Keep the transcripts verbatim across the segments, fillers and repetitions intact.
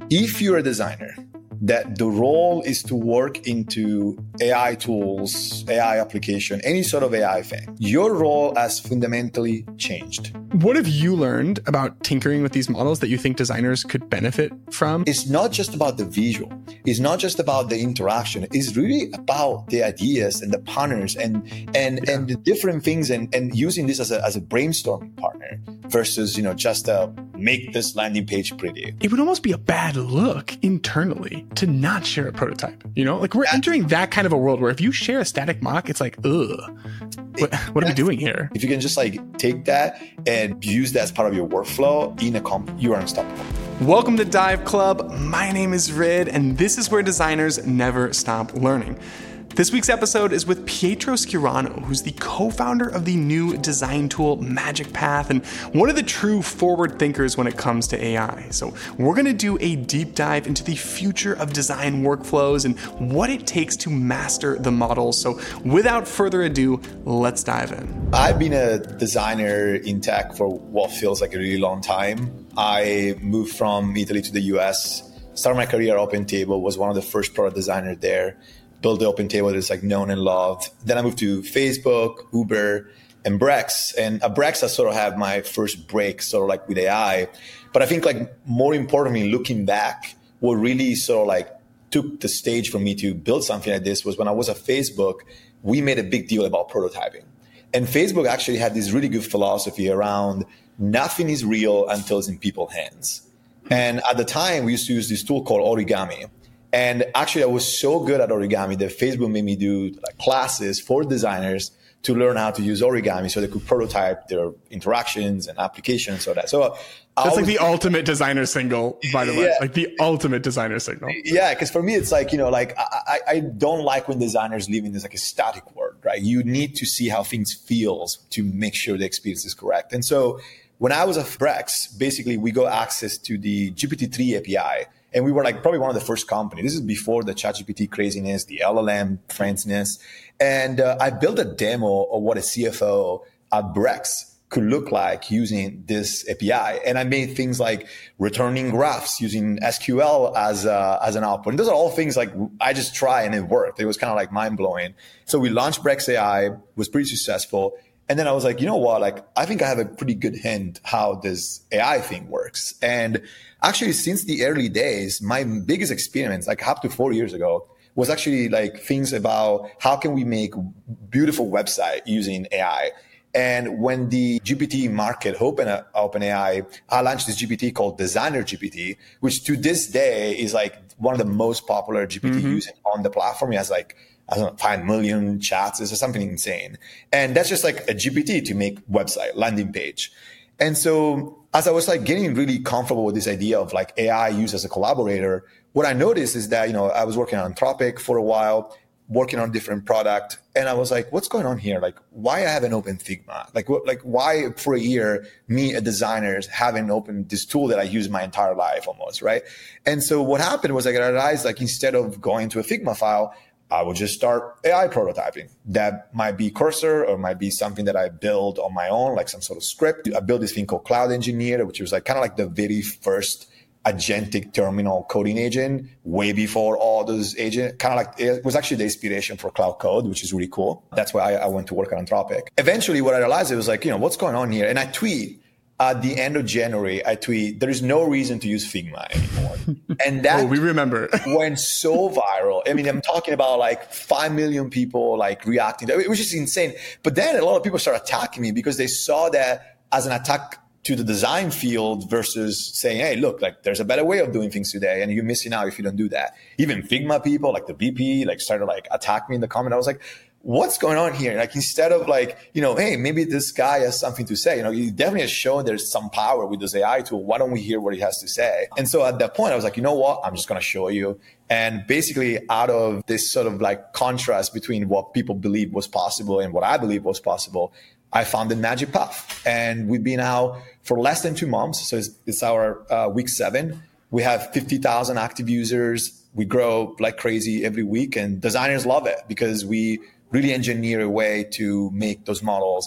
If you're a designer, that the role is to work into A I tools, A I application, any sort of A I thing, your role has fundamentally changed. What have you learned about tinkering with these models that you think designers could benefit from? It's not just about the visual. It's not just about the interaction. It's really about the ideas and the partners and and, yeah. and the different things and, and using this as a, as a brainstorming partner versus, you know, just a make this landing page pretty. It would almost be a bad look internally to not share a prototype. You know, like we're that, entering that kind of a world where if you share a static mock, it's like, ugh, what, what are we doing here? If you can just like take that and use that as part of your workflow in a comp, you are unstoppable. Welcome to Dive Club. My name is Rid, and this is where designers never stop learning. This week's episode is with Pietro Schirano, who's the co-founder of the new design tool Magic Path and one of the true forward thinkers when it comes to A I. So we're going to do a deep dive into the future of design workflows and what it takes to master the models. So without further ado, let's dive in. I've been a designer in tech for what feels like a really long time. I moved from Italy to the U S, started my career at OpenTable, was one of the first product designers there. Built the OpenTable that's like known and loved. Then I moved to Facebook, Uber, and Brex. And at Brex, I sort of had my first break sort of like with A I. But I think like more importantly, looking back, what really sort of like took the stage for me to build something like this was when I was at Facebook, we made a big deal about prototyping. And Facebook actually had this really good philosophy around nothing is real until it's in people's hands. And at the time, we used to use this tool called Origami. And actually, I was so good at Origami that Facebook made me do like classes for designers to learn how to use Origami so they could prototype their interactions and applications and so that. So that's was, like the ultimate designer signal, by the way, yeah. like the ultimate designer signal. Yeah, because for me, it's like, you know, like I, I don't like when designers live in this like a static world, right? You need to see how things feels to make sure the experience is correct. And so when I was at Brex, basically we got access to the G P T three A P I. And we were like probably one of the first companies. This is before the ChatGPT craziness, the L L M frenziness. And uh, I built a demo of what a C F O at Brex could look like using this A P I. And I made things like returning graphs using S Q L as a, as an output. And those are all things like I just try and it worked. It was kind of like mind blowing. So we launched Brex A I, was pretty successful. And then I was like, you know what? Like, I think I have a pretty good hint how this A I thing works. And actually, since the early days, my biggest experiments, like up to four years ago, was actually like things about how can we make beautiful website using A I. And when the G P T market opened up OpenAI, I launched this G P T called Designer G P T, which to this day is like one of the most popular G P T mm-hmm. using on the platform. It has like I don't know, five million chats. It's something insane. And that's just like a G P T to make website, landing page. And so as I was like getting really comfortable with this idea of like A I used as a collaborator, what I noticed is that, you know, I was working on Anthropic for a while, working on different product. And I was like, what's going on here? Like, why I haven't opened Figma? Like, what, like why for a year, me, a designer, haven't opened this tool that I use my entire life almost, right? And so what happened was like, I realized like instead of going to a Figma file, I would just start A I prototyping. That might be Cursor or might be something that I build on my own, like some sort of script. I built this thing called Cloud Engineer, which was like kind of like the very first agentic terminal coding agent way before all those agents. Kind of like it was actually the inspiration for Cloud Code, which is really cool. That's why I, I went to work on Anthropic. Eventually, what I realized, it was like, you know, what's going on here? And I tweet. At the end of January, I tweet, there is no reason to use Figma anymore. And that oh, we remember. went so viral. I mean, I'm talking about like five million people like reacting. It was just insane. But then a lot of people started attacking me because they saw that as an attack to the design field versus saying, hey, look, like there's a better way of doing things today. And you're missing out if you don't do that. Even Figma people, like the V P, like started like attack me in the comment. I was like, what's going on here? Like, instead of like, you know, hey, maybe this guy has something to say, you know, he definitely has shown there's some power with this A I tool. Why don't we hear what he has to say? And so at that point, I was like, you know what? I'm just going to show you. And basically out of this sort of like contrast between what people believe was possible and what I believe was possible, I founded Magic Path. And we've been out for less than two months. So it's, it's our uh, week seven. We have fifty thousand active users. We grow like crazy every week, and designers love it because we really engineer a way to make those models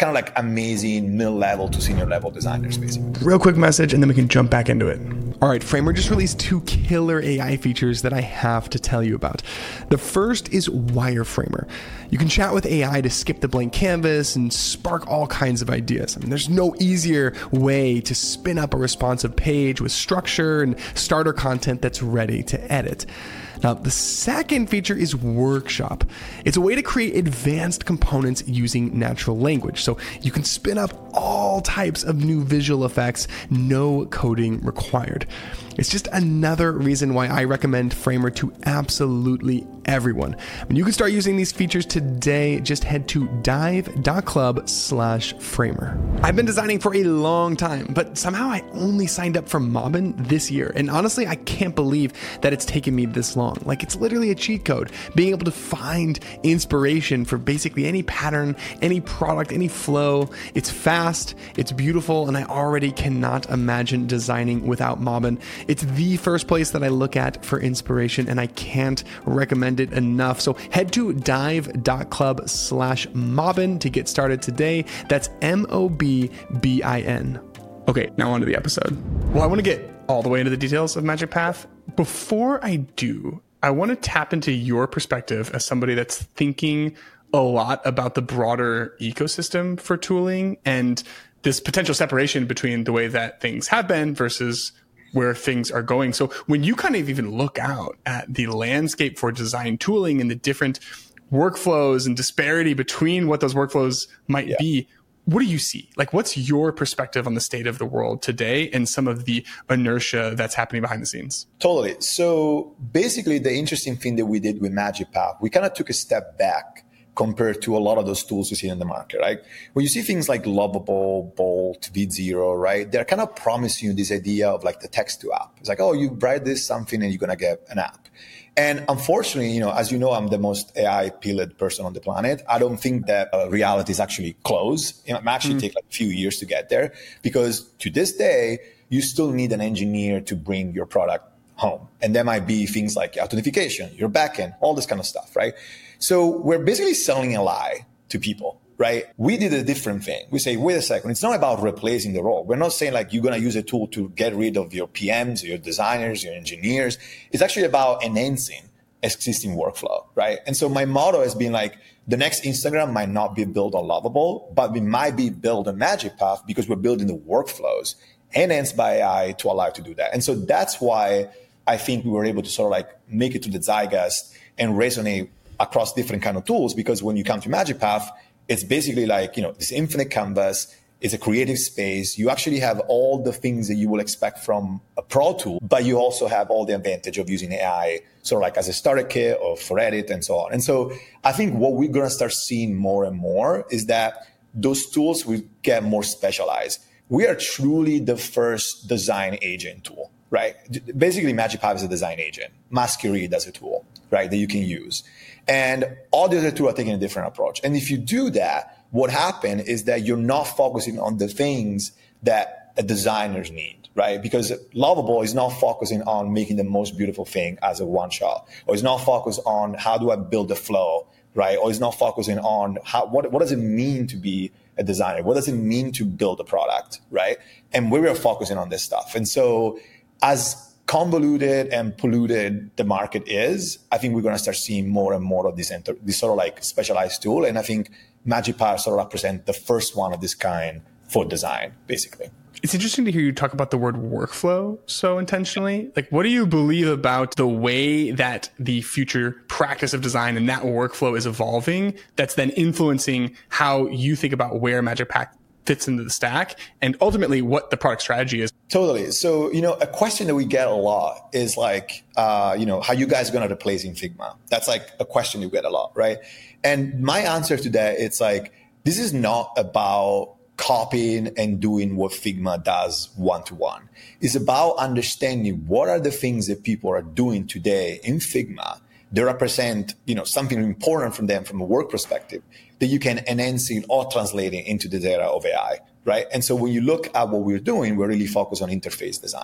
kind of like amazing mid-level to senior level designers, basically. Real quick message, and then we can jump back into it. All right, Framer just released two killer A I features that I have to tell you about. The first is Wireframer. You can chat with A I to skip the blank canvas and spark all kinds of ideas. I mean, there's no easier way to spin up a responsive page with structure and starter content that's ready to edit. Now, the second feature is Workshop. It's a way to create advanced components using natural language. So you can spin up all types of new visual effects, no coding required. It's just another reason why I recommend Framer to absolutely everyone. I mean, you can start using these features today. Just head to dive.club slash Framer. I've been designing for a long time, but somehow I only signed up for Mobbin this year. And honestly, I can't believe that it's taken me this long. Like, it's literally a cheat code. Being able to find inspiration for basically any pattern, any product, any flow. It's fast, it's beautiful, and I already cannot imagine designing without Mobbin. It's the first place that I look at for inspiration, and I can't recommend it enough. So head to dive.club slash Mobbin to get started today. That's M O B B I N. Okay, now on to the episode. Well, I want to get all the way into the details of Magic Path. Before I do, I want to tap into your perspective as somebody that's thinking a lot about the broader ecosystem for tooling and this potential separation between the way that things have been versus where things are going. So when you kind of even look out at the landscape for design tooling and the different workflows and disparity between what those workflows might yeah. be, what do you see? Like, what's your perspective on the state of the world today and some of the inertia that's happening behind the scenes? Totally. So basically, the interesting thing that we did with Magic Path, we kind of took a step back compared to a lot of those tools you see in the market, right? When you see things like Lovable, Bolt, V-Zero, right? They're kind of promising you this idea of like the text to app. It's like, oh, you write this something and you're going to get an app. And unfortunately, you know, as you know, I'm the most A I-pilled person on the planet. I don't think that uh, reality is actually close. It might actually mm. take like a few years to get there, because to this day, you still need an engineer to bring your product home. And there might be things like authentication, your backend, all this kind of stuff, right? So we're basically selling a lie to people, right? We did a different thing. We say, wait a second, it's not about replacing the role. We're not saying like you're going to use a tool to get rid of your P Ms, your designers, your engineers. It's actually about enhancing existing workflow, right? And so my motto has been like, the next Instagram might not be built on Lovable, but we might be built on Magic Path because we're building the workflows enhanced by A I to allow you to do that. And so that's why I think we were able to sort of like make it to the zeitgeist and resonate across different kind of tools, because when you come to Magic Path, it's basically like, you know, this infinite canvas. It's a creative space. You actually have all the things that you will expect from a pro tool, but you also have all the advantage of using A I sort of like as a starter kit or for edit and so on. And so I think what we're going to start seeing more and more is that those tools will get more specialized. We are truly the first design agent tool, right? Basically, Magic Path is a design agent, Masquerade as a tool, right, that you can use. And all the other tools are taking a different approach. And if you do that, what happens is that you're not focusing on the things that a designers need, right? Because Lovable is not focusing on making the most beautiful thing as a one shot, or it's not focused on how do I build the flow, right? Or it's not focusing on how, what, what does it mean to be a designer? What does it mean to build a product, right? And we were focusing on this stuff. And so as convoluted and polluted the market is, I think we're going to start seeing more and more of this, enter, this sort of like specialized tool. And I think Magic Path sort of represent the first one of this kind for design, basically. It's interesting to hear you talk about the word workflow so intentionally. Like, what do you believe about the way that the future practice of design and that workflow is evolving that's then influencing how you think about where Magic Path fits into the stack and ultimately what the product strategy is? Totally. So, you know, a question that we get a lot is like, uh, you know, how you guys going to replace in Figma? That's like a question you get a lot, right? And my answer to that, it's like, this is not about copying and doing what Figma does one-to-one. It's about understanding what are the things that people are doing today in Figma that represent, you know, something important from them from a work perspective that you can enhance it or translate it into the era of A I, right? And so when you look at what we're doing, we're really focused on interface design.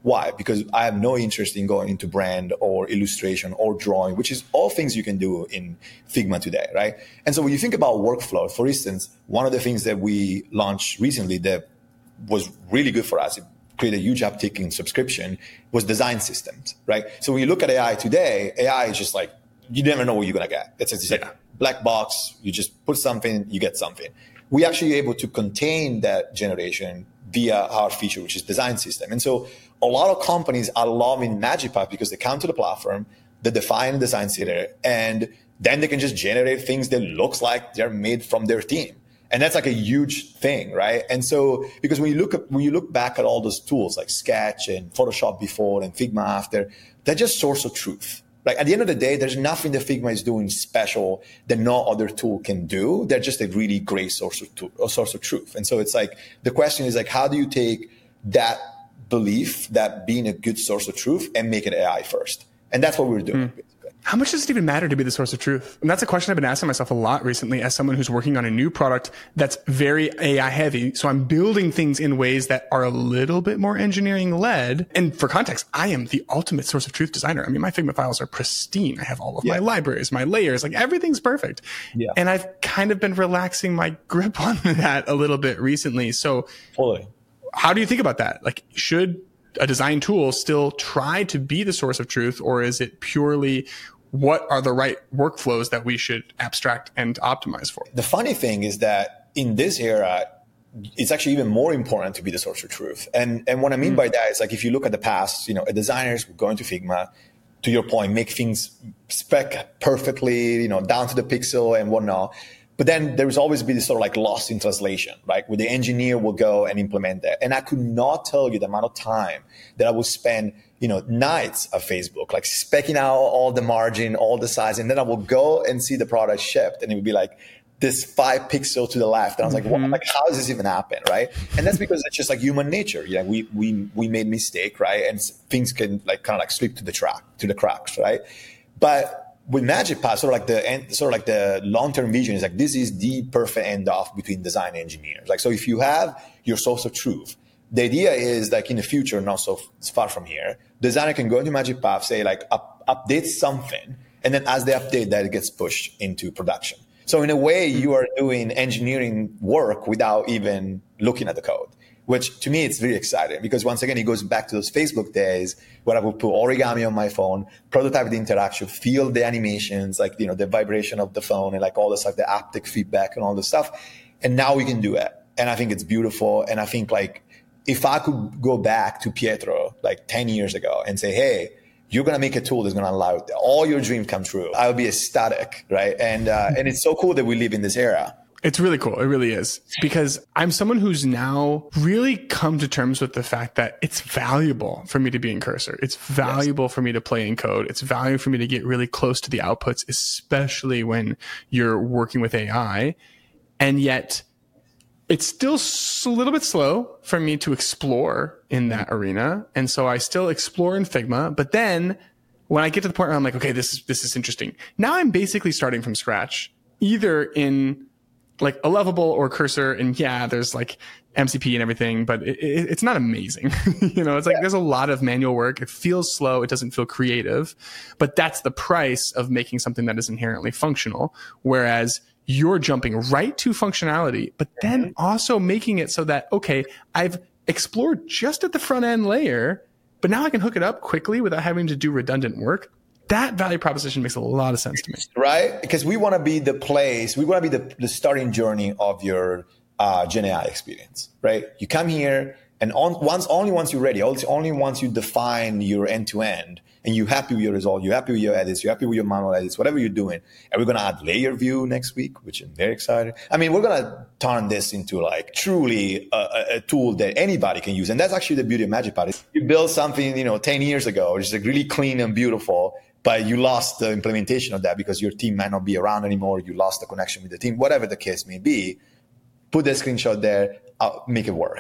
Why? Because I have no interest in going into brand or illustration or drawing, which is all things you can do in Figma today, right? And so when you think about workflow, for instance, one of the things that we launched recently that was really good for us, it created a huge uptick in subscription, was design systems, right? So when you look at A I today, A I is just like, you never know what you're going to get. It's just like a black box. You just put something, you get something. We actually able to contain that generation via our feature, which is design system. And so a lot of companies are loving MagicPath because they come to the platform, they define a design center, and then they can just generate things that looks like they're made from their team. And that's like a huge thing, right? And so, because when you look at, when you look back at all those tools like Sketch and Photoshop before and Figma after, they're just source of truth. Like at the end of the day, there's nothing that Figma is doing special that no other tool can do. They're just a really great source of, tool, a source of truth. And so it's like, the question is like, how do you take that belief, that being a good source of truth, and make it A I first? And that's what we're doing. Mm. How much does it even matter to be the source of truth? And that's a question I've been asking myself a lot recently as someone who's working on a new product that's very A I heavy. So I'm building things in ways that are a little bit more engineering led. And for context, I am the ultimate source of truth designer. I mean, my Figma files are pristine. I have all of yeah. my libraries, my layers, like everything's perfect. Yeah. And I've kind of been relaxing my grip on that a little bit recently. So Fully. How do you think about that? Like, should a design tool still try to be the source of truth, or is it purely what are the right workflows that we should abstract and optimize for? The funny thing is that in this era, it's actually even more important to be the source of truth. And and what I mean mm. by that is, like, if you look at the past, you know, designers would go into Figma, to your point, make things spec perfectly, you know, down to the pixel and whatnot. But then there's always been this sort of like lost in translation, right? Where the engineer will go and implement that. And I could not tell you the amount of time that I would spend, you know, nights of Facebook, like specking out all the margin, all the size. And then I will go and see the product shipped, and it would be like this five pixel to the left. And I was like, mm-hmm. what? Like, how does this even happen, right? And that's because it's just like human nature. Yeah, we we we made mistake, right? And things can like kind of like slip to the track, to the cracks, right? But with MagicPath, sort of like the end, sort of like the long-term vision is like, this is the perfect end off between design and engineers. Like, so if you have your source of truth, the idea is like in the future, not so far from here, designer can go into MagicPath, say like up, update something, and then as they update that, it gets pushed into production. So in a way, you are doing engineering work without even looking at the code, which to me, it's very exciting because once again, it goes back to those Facebook days where I would put origami on my phone, prototype the interaction, feel the animations, like, you know, the vibration of the phone and like all the stuff, the haptic feedback and all the stuff. And now we can do it. And I think it's beautiful. And I think like, if I could go back to Pietro like ten years ago and say, hey, you're going to make a tool that's going to allow all your dreams come true, I would be ecstatic, right? And, uh, and it's so cool that we live in this era. It's really cool. It really is. Because I'm someone who's now really come to terms with the fact that it's valuable for me to be in Cursor. It's valuable yes. for me to play in code. It's valuable for me to get really close to the outputs, especially when you're working with A I. And yet it's still a little bit slow for me to explore in that arena. And so I still explore in Figma. But then when I get to the point where I'm like, okay, this is, this is interesting. Now I'm basically starting from scratch, either in like a Lovable or Cursor. And yeah, there's like M C P and everything, but it, it, it's not amazing. you know, it's like, yeah. there's a lot of manual work. It feels slow. It doesn't feel creative, but that's the price of making something that is inherently functional. Whereas you're jumping right to functionality, but then also making it so that, okay, I've explored just at the front end layer, but now I can hook it up quickly without having to do redundant work. That value proposition makes a lot of sense to me. Right? Because we want to be the place, we want to be the, the starting journey of your uh, Gen A I experience, right? You come here and on, once only once you're ready, only once you define your end-to-end and you're happy with your result, you're happy with your edits, you're happy with your manual edits, whatever you're doing. And we're going to add layer view next week, which I'm very excited. I mean, we're going to turn this into like truly a, a tool that anybody can use. And that's actually the beauty of MagicPath. You built something, you know, ten years ago, which is like really clean and beautiful, but you lost the implementation of that because your team might not be around anymore. You lost the connection with the team, whatever the case may be. Put the screenshot there, I'll make it work.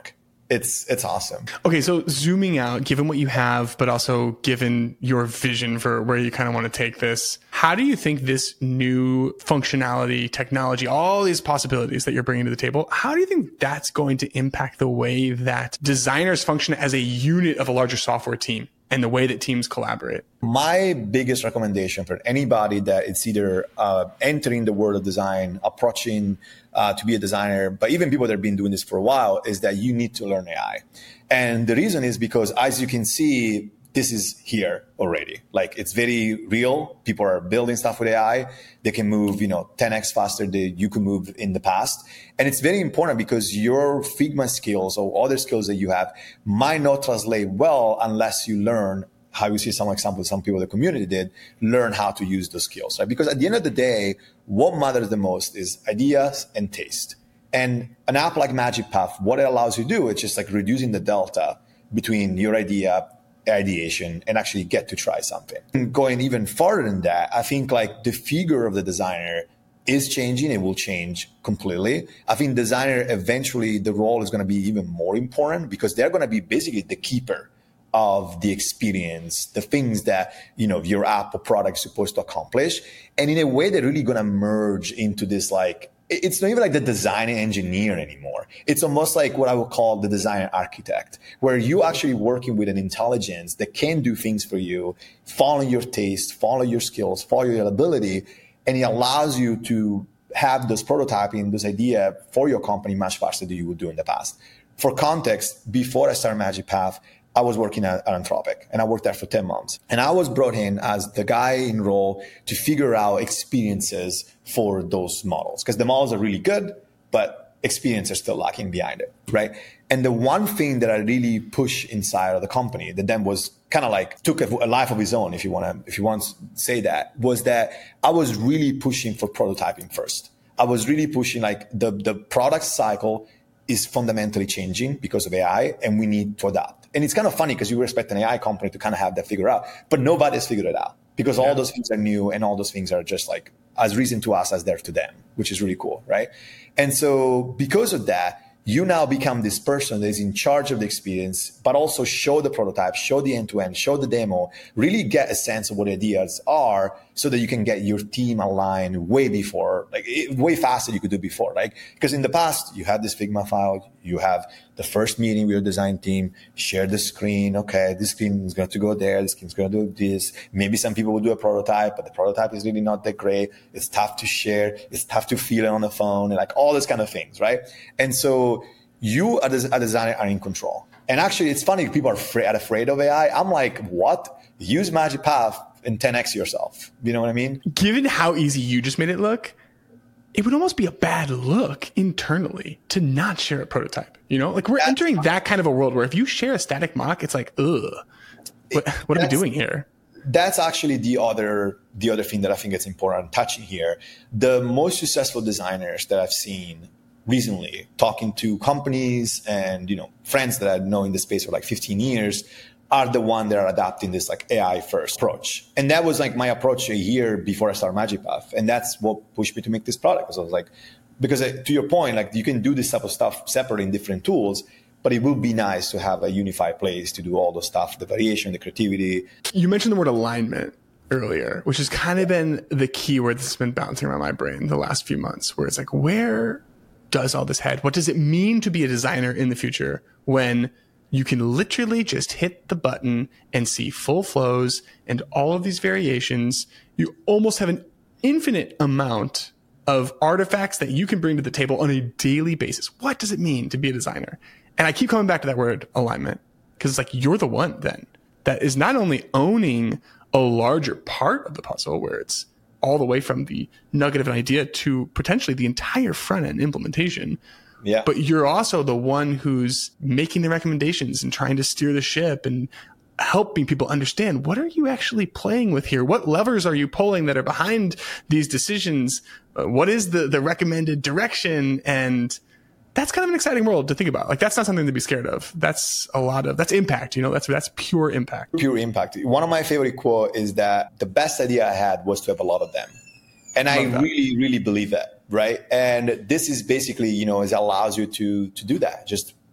It's it's awesome. Okay, so zooming out, given what you have, but also given your vision for where you kind of want to take this, how do you think this new functionality, technology, all these possibilities that you're bringing to the table, how do you think that's going to impact the way that designers function as a unit of a larger software team and the way that teams collaborate? My biggest recommendation for anybody that it's either uh, entering the world of design, approaching uh, to be a designer, but even people that have been doing this for a while, is that you need to learn A I. And the reason is because, as you can see, this is here already. Like, it's very real. People are building stuff with A I. They can move, you know, ten x faster than you could move in the past. And it's very important because your Figma skills or other skills that you have might not translate well unless you learn how. You see some examples, some people in the community did learn how to use those skills, right? Because at the end of the day, what matters the most is ideas and taste. And an app like Magic Path, what it allows you to do, it's just like reducing the delta between your idea, ideation, and actually get to try something. And going even farther than that, I think like the figure of the designer is changing. It will change completely. I think designer, eventually the role is going to be even more important because they're going to be basically the keeper of the experience, the things that, you know, your app or product is supposed to accomplish. And in a way, they're really going to merge into this, like, it's not even like the design engineer anymore. It's almost like what I would call the design architect, where you actually working with an intelligence that can do things for you, follow your taste, follow your skills, follow your ability, and it allows you to have those prototyping, those ideas for your company much faster than you would do in the past. For context, before I started Magic Path, I was working at, at Anthropic, and I worked there for ten months. And I was brought in as the guy in role to figure out experiences for those models, because the models are really good, but experience are still lacking behind it, right? And the one thing that I really pushed inside of the company that then was kind of like took a, a life of its own, if you want to, if you want to say that, was that I was really pushing for prototyping first. I was really pushing like the, the product cycle is fundamentally changing because of A I, and we need to adapt. And it's kind of funny because you expect an A I company to kind of have that figured out, but nobody's figured it out because yeah. all those things are new and all those things are just like as reason to us as they're to them, which is really cool, right? And so because of that, you now become this person that is in charge of the experience, but also show the prototype, show the end-to-end, show the demo, really get a sense of what ideas are so that you can get your team aligned way before, like way faster than you could do before, right? Because in the past, you had this Figma file, you have the first meeting with your design team, share the screen. Okay, this screen is going to go there. This screen is going to do this. Maybe some people will do a prototype, but the prototype is really not that great. It's tough to share. It's tough to feel it on the phone, and like all those kind of things, right? And so you as a designer are in control. And actually, it's funny, people are afraid, afraid of A I. I'm like, what? Use Magic Path and ten x yourself. You know what I mean? Given how easy you just made it look, it would almost be a bad look internally to not share a prototype. You know, like we're that's entering that kind of a world where if you share a static mock, it's like, ugh, what, what are we doing here? That's actually the other the other thing that I think is important touching here. The most successful designers that I've seen recently, talking to companies and, you know, friends that I know in the space for like fifteen years, are the one that are adapting this like A I first approach. And that was like my approach a year before I started Magic Path. And that's what pushed me to make this product. Because I was like, because to your point, like you can do this type of stuff separate in different tools, but it would be nice to have a unified place to do all the stuff, the variation, the creativity. You mentioned the word alignment earlier, which has kind of been the key word that's been bouncing around my brain the last few months, where it's like, where does all this head? What does it mean to be a designer in the future when you can literally just hit the button and see full flows and all of these variations? You almost have an infinite amount of artifacts that you can bring to the table on a daily basis. What does it mean to be a designer? And I keep coming back to that word alignment, because it's like you're the one then that is not only owning a larger part of the puzzle, where it's all the way from the nugget of an idea to potentially the entire front end implementation. Yeah. But you're also the one who's making the recommendations and trying to steer the ship and helping people understand, what are you actually playing with here? What levers are you pulling that are behind these decisions? Uh, what is the, the recommended direction? And that's kind of an exciting world to think about. Like, that's not something to be scared of. That's a lot of, that's impact, you know, that's, that's pure impact. Pure impact. One of my favorite quotes is that the best idea I had was to have a lot of them. And I really, really believe that, right? And this is basically, you know, it allows you to to do that. Just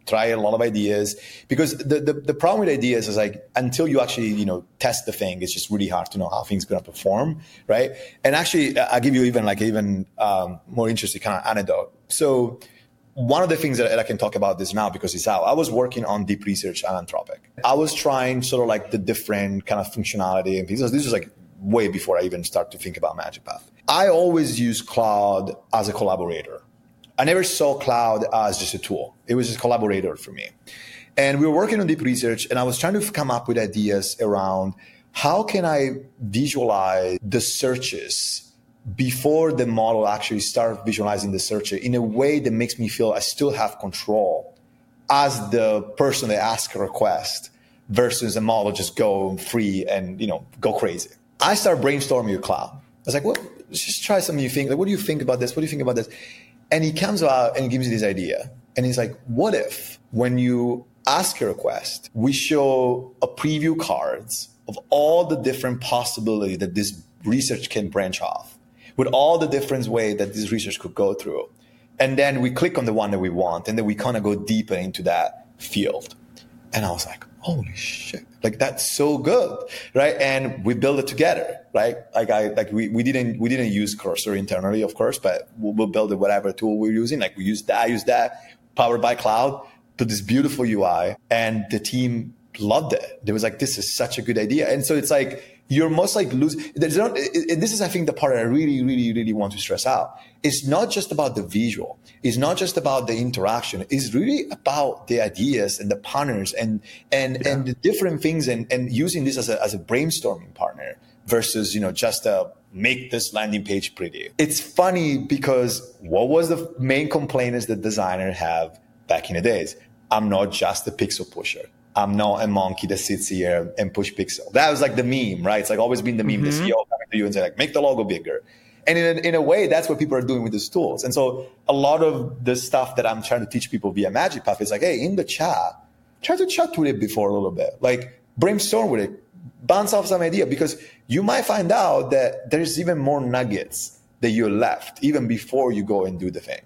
try a lot of ideas, because the, the, the problem with ideas is like, until you actually, you know, test the thing, it's just really hard to know how things are going to perform, right? And actually, I'll give you even like even um, more interesting kind of anecdote. So one of the things that I can talk about this now, because it's out, I was working on deep research at Anthropic. I was trying sort of like the different kind of functionality and things. This was like way before I even start to think about MagicPath. I always use Claude as a collaborator. I never saw Claude as just a tool. It was just a collaborator for me. And we were working on deep research, and I was trying to come up with ideas around how can I visualize the searches before the model actually starts visualizing the search in a way that makes me feel I still have control as the person that asks a request versus a model just go free and, you know, go crazy. I start brainstorming with Claude. I was like, well, let's just try some new things. Like, what do you think about this? What do you think about this? And he comes out and gives me this idea. And he's like, what if when you ask a request, we show a preview cards of all the different possibilities that this research can branch off, with all the different ways that this research could go through. And then we click on the one that we want, and then we kind of go deeper into that field. And I was like, holy shit, like that's so good, right? And we build it together, right? Like I, like we, we didn't, we didn't use Cursor internally, of course, but we'll, we'll build it whatever tool we're using. Like we use that, I use that, powered by Claude, to this beautiful U I, and the team loved it. They was like, this is such a good idea. And so it's like, you're most like lose. There's not, and this is, I think, the part I really, really, really want to stress out. It's not just about the visual. It's not just about the interaction. It's really about the ideas and the partners and and yeah. and the different things, and, and using this as a as a brainstorming partner versus, you know, just a make this landing page pretty. It's funny because what was the main complaints that designers have back in the days? I'm not just a pixel pusher. I'm not a monkey that sits here and push pixel. That was like the meme, right? It's like always been the meme. Mm-hmm. The C E O coming to you and say like, make the logo bigger. And in a, in a way, that's what people are doing with these tools. And so a lot of the stuff that I'm trying to teach people via MagicPath is like, hey, in the chat, try to chat with it before a little bit. Like brainstorm with it, bounce off some idea, because you might find out that there's even more nuggets that you left even before you go and do the thing.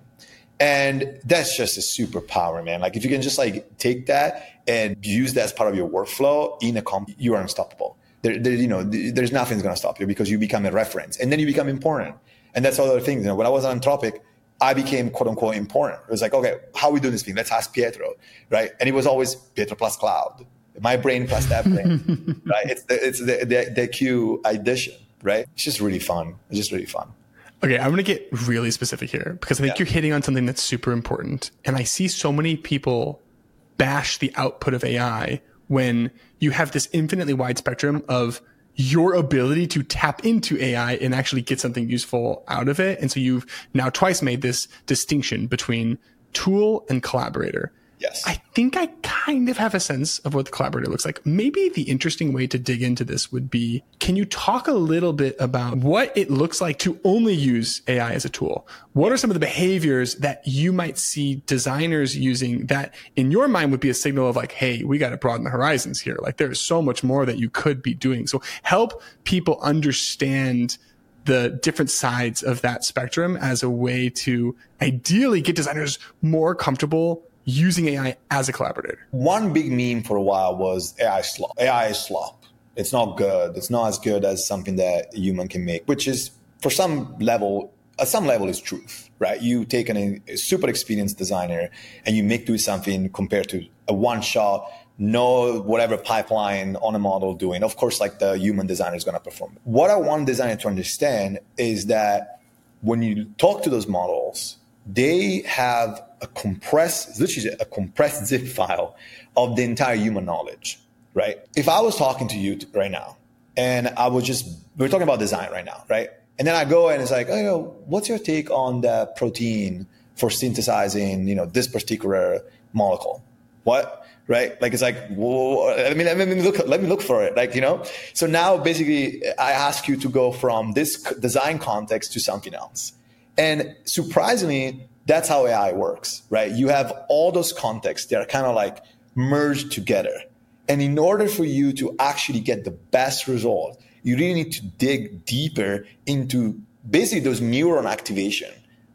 And that's just a superpower, man. Like if you can just like take that and use that as part of your workflow in a comp, you are unstoppable. There, there, you know, there's nothing's going to stop you because you become a reference, and then you become important. And that's other things. You know, when I was on Anthropic, I became quote unquote important. It was like, okay, how are we doing this thing? Let's ask Pietro, right? And it was always Pietro plus Cloud, my brain plus that brain, right? It's the, it's the, the, the Q addition, right? It's just really fun. It's just really fun. Okay, I'm going to get really specific here because I think yeah. you're hitting on something that's super important. And I see so many people bash the output of A I when you have this infinitely wide spectrum of your ability to tap into A I and actually get something useful out of it. And so you've now twice made this distinction between tool and collaborator. Yes. I think I kind of have a sense of what the collaborator looks like. Maybe the interesting way to dig into this would be, can you talk a little bit about what it looks like to only use A I as a tool? What are some of the behaviors that you might see designers using that in your mind would be a signal of like, hey, we got to broaden the horizons here. Like there's so much more that you could be doing. So help people understand the different sides of that spectrum as a way to ideally get designers more comfortable using A I as a collaborator. One big meme for a while was A I slop. A I is slop. It's not good. It's not as good as something that a human can make, which is for some level, at some level is truth, right? You take an, a super experienced designer and you make do something compared to a one shot, no whatever pipeline on a model doing. Of course, like the human designer is going to perform. What I want designer to understand is that when you talk to those models, they have a compressed, literally a compressed zip file of the entire human knowledge, right? If I was talking to you right now and I was just, we're talking about design right now, right? And then I go and it's like, oh, yo, what's your take on the protein for synthesizing, you know, this particular molecule? What? Right? Like, it's like, whoa, I mean, let me look, let me look for it. Like, you know, so now basically I ask you to go from this design context to something else. And surprisingly, that's how A I works, right? You have all those contexts that are kind of like merged together. And in order for you to actually get the best result, you really need to dig deeper into basically those neuron activation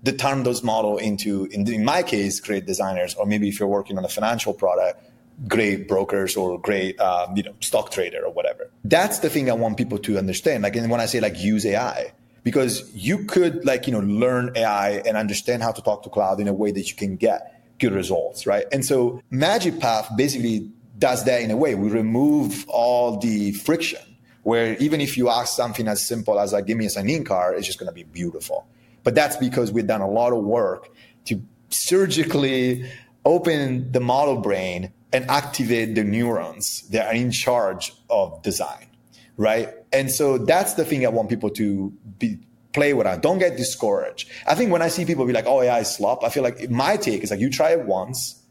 to turn those model into, in, in my case, great designers, or maybe if you're working on a financial product, great brokers or great, um, you know, stock trader or whatever. That's the thing I want people to understand. Like, and when I say like use A I, because you could like, you know, learn A I and understand how to talk to cloud in a way that you can get good results, right? And so Magic Path basically does that in a way. We remove all the friction, where even if you ask something as simple as like, give me a sign-in card, it's just going to be beautiful. But that's because we've done a lot of work to surgically open the model brain and activate the neurons that are in charge of design, right? And so that's the thing I want people to be play with. Don't get discouraged. I think when I see people be like, oh, A I is slop, I feel like my take is like, you try it once,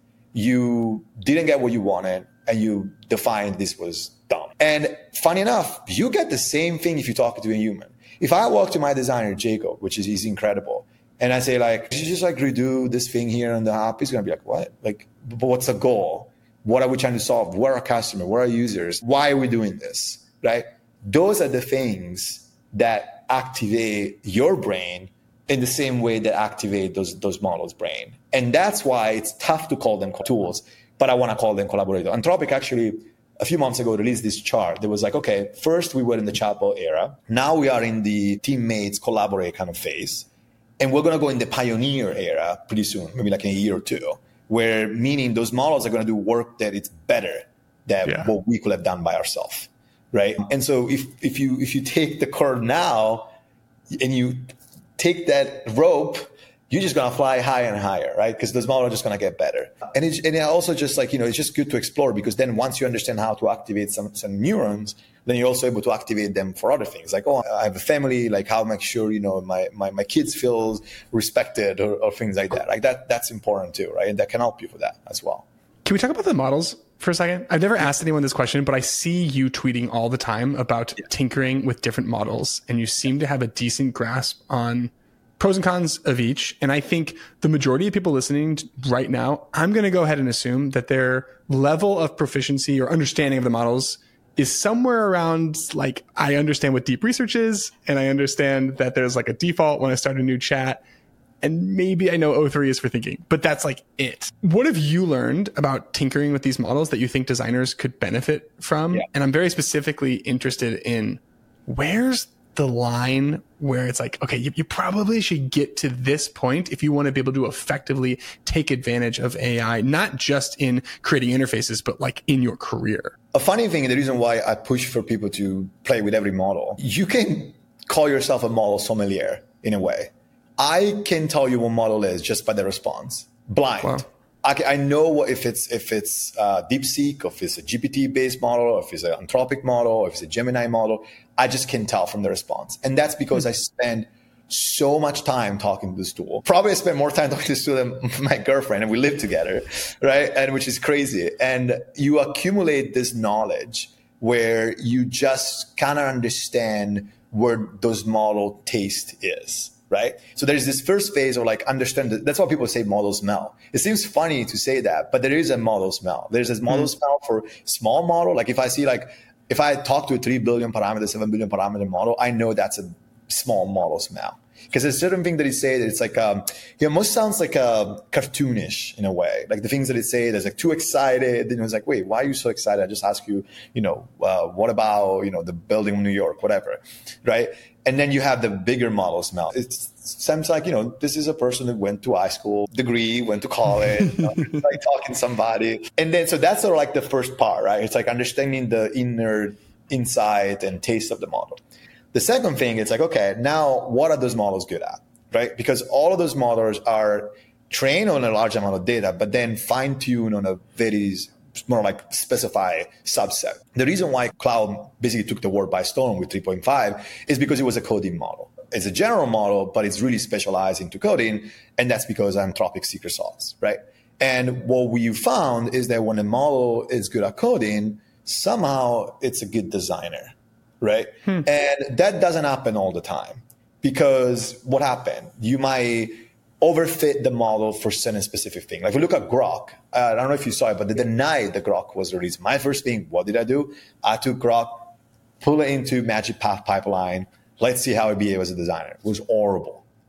you didn't get what you wanted, and you defined this was dumb. And funny enough, you get the same thing if you talk to a human. If I walk to my designer, Jacob, which is he's incredible, and I say like, you just like redo this thing here on the app, he's going to be like, what? Like, but what's the goal? What are we trying to solve? What are our customers? What are our users? Why are we doing this, right? Those are the things that activate your brain in the same way that activate those, those models' brain. And that's why it's tough to call them tools, but I want to call them collaborators. Anthropic actually, a few months ago, released this chart that was like, okay, first we were in the chatbot era. Now we are in the teammates collaborate kind of phase. And we're going to go in the pioneer era pretty soon, maybe like in a year or two, where meaning those models are going to do work that it's better than yeah. what we could have done by ourselves, right? And so if if you if you take the curve now and you take that rope, you're just going to fly higher and higher, right? Because those models are just going to get better. And it's and it also just like, you know, it's just good to explore, because then once you understand how to activate some, some neurons, then you're also able to activate them for other things. Like, oh, I have a family, like how make sure, you know, my, my, my kids feel respected, or, or things like that. Like that, that's important too, right? And that can help you with that as well. Can we talk about the models for a second? I've never asked anyone this question, but I see you tweeting all the time about yeah. tinkering with different models, and you seem to have a decent grasp on pros and cons of each. And I think the majority of people listening right now, I'm going to go ahead and assume that their level of proficiency or understanding of the models is somewhere around like, I understand what deep research is, and I understand that there's like a default when I start a new chat, and maybe I know O three is for thinking, but that's like it. What have you learned about tinkering with these models that you think designers could benefit from? Yeah. And I'm very specifically interested in where's the line where it's like, okay, you, you probably should get to this point if you want to be able to effectively take advantage of A I, not just in creating interfaces, but like in your career. A funny thing, the reason why I push for people to play with every model, you can call yourself a model sommelier in a way. I can tell you what model is just by the response, blind. Wow. I, I know what, if it's if it's uh, DeepSeek, or if it's a G P T-based model, or if it's an Anthropic model, or if it's a Gemini model. I just can tell from the response. And that's because mm-hmm. I spend so much time talking to this tool. Probably I spend more time talking to this tool than my girlfriend, and we live together, right? And which is crazy. And you accumulate this knowledge where you just kind of understand where those model taste is. Right? So there's this first phase of like understand that, that's why people say model smell. It seems funny to say that, but there is a model smell. There's this model mm-hmm. smell for small model. Like if I see like, if I talk to a three billion parameter, seven billion parameter model, I know that's a small model smell. Because there's certain thing that it say that it's like, um, it almost sounds like a cartoonish in a way. Like the things that it say, there's like too excited. Then it's like, wait, why are you so excited? I just ask you, you know, uh, what about, you know, the building in New York, whatever, right? And then you have the bigger model smell. It sounds like, you know, this is a person that went to high school, degree, went to college, you know, like talking to somebody. And then, so that's sort of like the first part, right? It's like understanding the inner insight and taste of the model. The second thing, it's like, okay, now what are those models good at, right? Because all of those models are trained on a large amount of data, but then fine-tuned on a very more like specify subset. The reason why cloud basically took the world by storm with three point five is because it was a coding model. It's a general model, but it's really specialized into coding. And that's because Anthropic secret sauce, right? And what we found is that when a model is good at coding, somehow it's a good designer, right? Hmm. And that doesn't happen all the time, because what happened? You might overfit the model for certain specific thing. Like if we look at Grok, uh, I don't know if you saw it, but the night the Grok was released, my first thing, what did I do? I took Grok, pull it into Magic Path pipeline. Let's see how it behaves as a designer. It was horrible.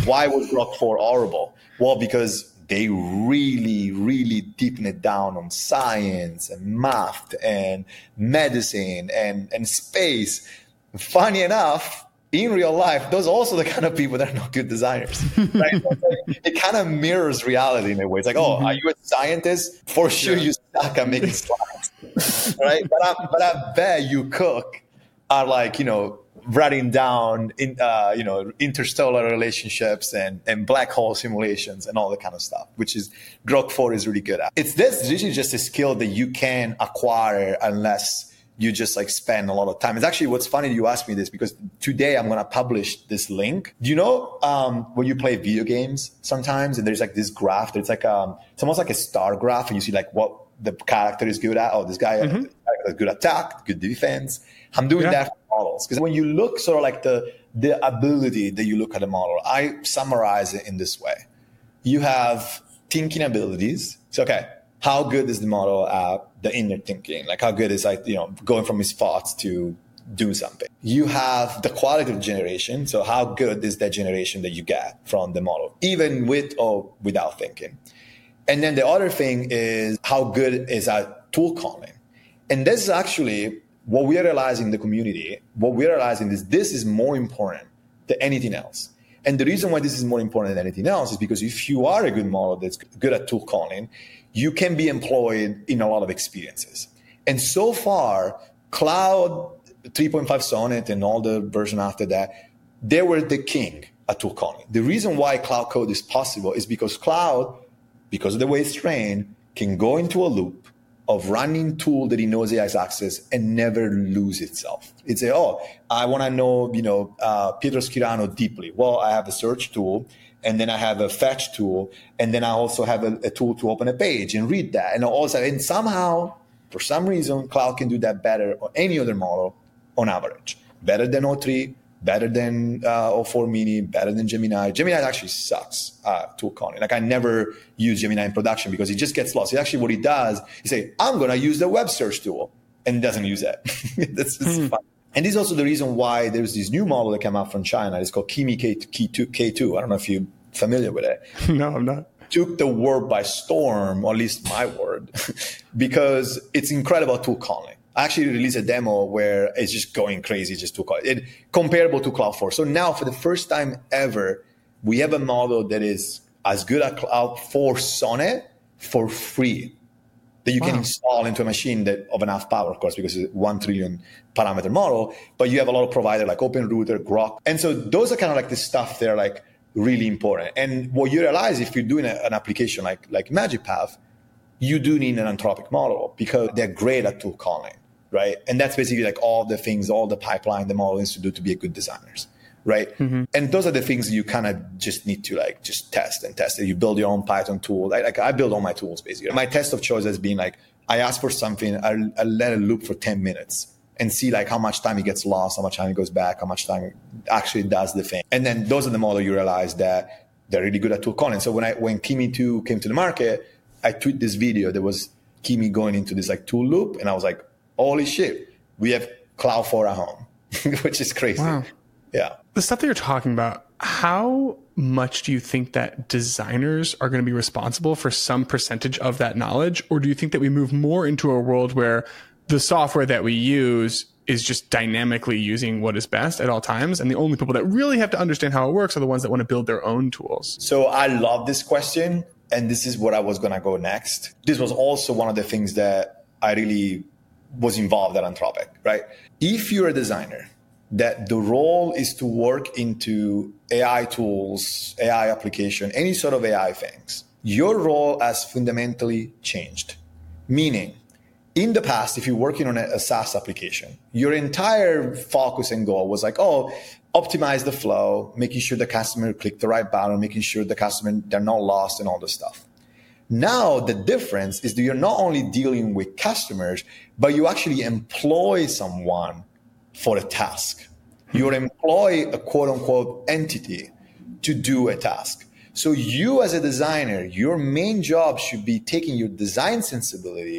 Why was Grok four horrible? Well, because they really, really deepen it down on science and math and medicine and, and space. Funny enough, in real life, those are also the kind of people that are not good designers. Right? It kind of mirrors reality in a way. It's like, oh, mm-hmm. Are you a scientist? For sure, yeah. You suck at making slides, right? But I, but I bet you cook are like, you know, writing down in uh, you know interstellar relationships and, and black hole simulations and all that kind of stuff, which is Grok four is really good at. It's this this is just a skill that you can acquire unless you just like spend a lot of time. It's actually what's funny you asked me this because today I'm gonna publish this link. Do you know um, when you play video games sometimes and there's like this graph that's like um it's almost like a star graph and you see like what the character is good at. Oh, this guy mm-hmm. has good attack, good defense. I'm doing yeah. that for models because when you look sort of like the the ability that you look at a model, I summarize it in this way. You have thinking abilities. So okay, how good is the model at the inner thinking? Like how good is like you know going from his thoughts to do something. You have the quality of generation. So how good is that generation that you get from the model, even with or without thinking? And then the other thing is how good is that tool calling? And this is actually what we are realizing in the community. What we're realizing is this is more important than anything else. And the reason why this is more important than anything else is because if you are a good model that's good at tool calling, you can be employed in a lot of experiences. And so far, Cloud three point five Sonnet and all the version after that, they were the king at tool calling. The reason why Cloud Code is possible is because Cloud, because of the way it's trained, can go into a loop of running tool that he knows he has access and never lose itself. It's a, oh, I want to know, you know, uh, Pietro Schirano deeply. Well, I have a search tool, and then I have a fetch tool, and then I also have a, a tool to open a page and read that. And also, and somehow, for some reason, Cloud can do that better or any other model on average. Better than O three, better than uh, O four Mini, better than Gemini. Gemini actually sucks uh, tool calling. Like I never use Gemini in production because it just gets lost. It actually what he does, he say, I'm going to use the web search tool, and doesn't use it. That's just mm. fun. And this is also the reason why there's this new model that came out from China. It's called Kimi K two. K two. I don't know if you're familiar with it. No, I'm not. Took the world by storm, or at least my word, because it's incredible tool calling. I actually released a demo where it's just going crazy, just to call it, it comparable to Cloud four. So now, for the first time ever, we have a model that is as good as Cloud four Sonnet for free that you wow. can install into a machine that of enough power, of course, because it's a one trillion parameter model. But you have a lot of providers like OpenRouter, Grok, and so those are kind of like the stuff that are like really important. And what you realize if you're doing a, an application like like MagicPath, you do need an Anthropic model because they're great at tool calling. Right. And that's basically like all the things, all the pipeline the model needs to do to be a good designers. Right. Mm-hmm. And those are the things you kind of just need to like just test and test it. You build your own Python tool. Like, like I build all my tools basically. My test of choice has been like, I ask for something, I, I let it loop for ten minutes and see like how much time it gets lost, how much time it goes back, how much time it actually does the thing. And then those are the models you realize that they're really good at tool calling. So when I, when Kimi two came to the market, I tweeted this video that was Kimi going into this like tool loop. And I was like, holy shit, we have Cloud four at home, which is crazy. Wow. Yeah. The stuff that you're talking about, how much do you think that designers are going to be responsible for some percentage of that knowledge? Or do you think that we move more into a world where the software that we use is just dynamically using what is best at all times, and the only people that really have to understand how it works are the ones that want to build their own tools? So I love this question, and this is where I was going to go next. This was also one of the things that I really was involved at Anthropic, right? If you're a designer, that the role is to work into A I tools, A I application, any sort of A I things, your role has fundamentally changed. Meaning, in the past, if you're working on a, a SaaS application, your entire focus and goal was like, oh, optimize the flow, making sure the customer click the right button, making sure the customer, they're not lost and all this stuff. Now, the difference is that you're not only dealing with customers, but you actually employ someone for a task. You employ a quote unquote entity to do a task. So you as a designer, your main job should be taking your design sensibility,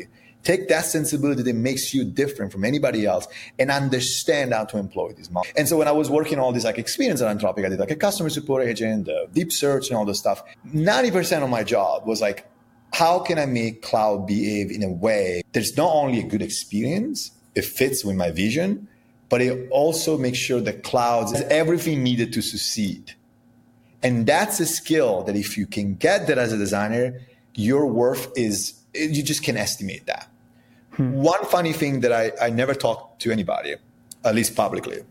take that sensibility that makes you different from anybody else and understand how to employ this model. And so when I was working on all this like experience at Anthropic, I did like a customer support agent, uh, deep search and all this stuff. ninety percent of my job was like, how can I make cloud behave in a way that's not only a good experience, it fits with my vision, but it also makes sure that clouds has everything needed to succeed. And that's a skill that if you can get that as a designer, your worth is, you just can estimate that. Hmm. One funny thing that I, I never talked to anybody, at least publicly,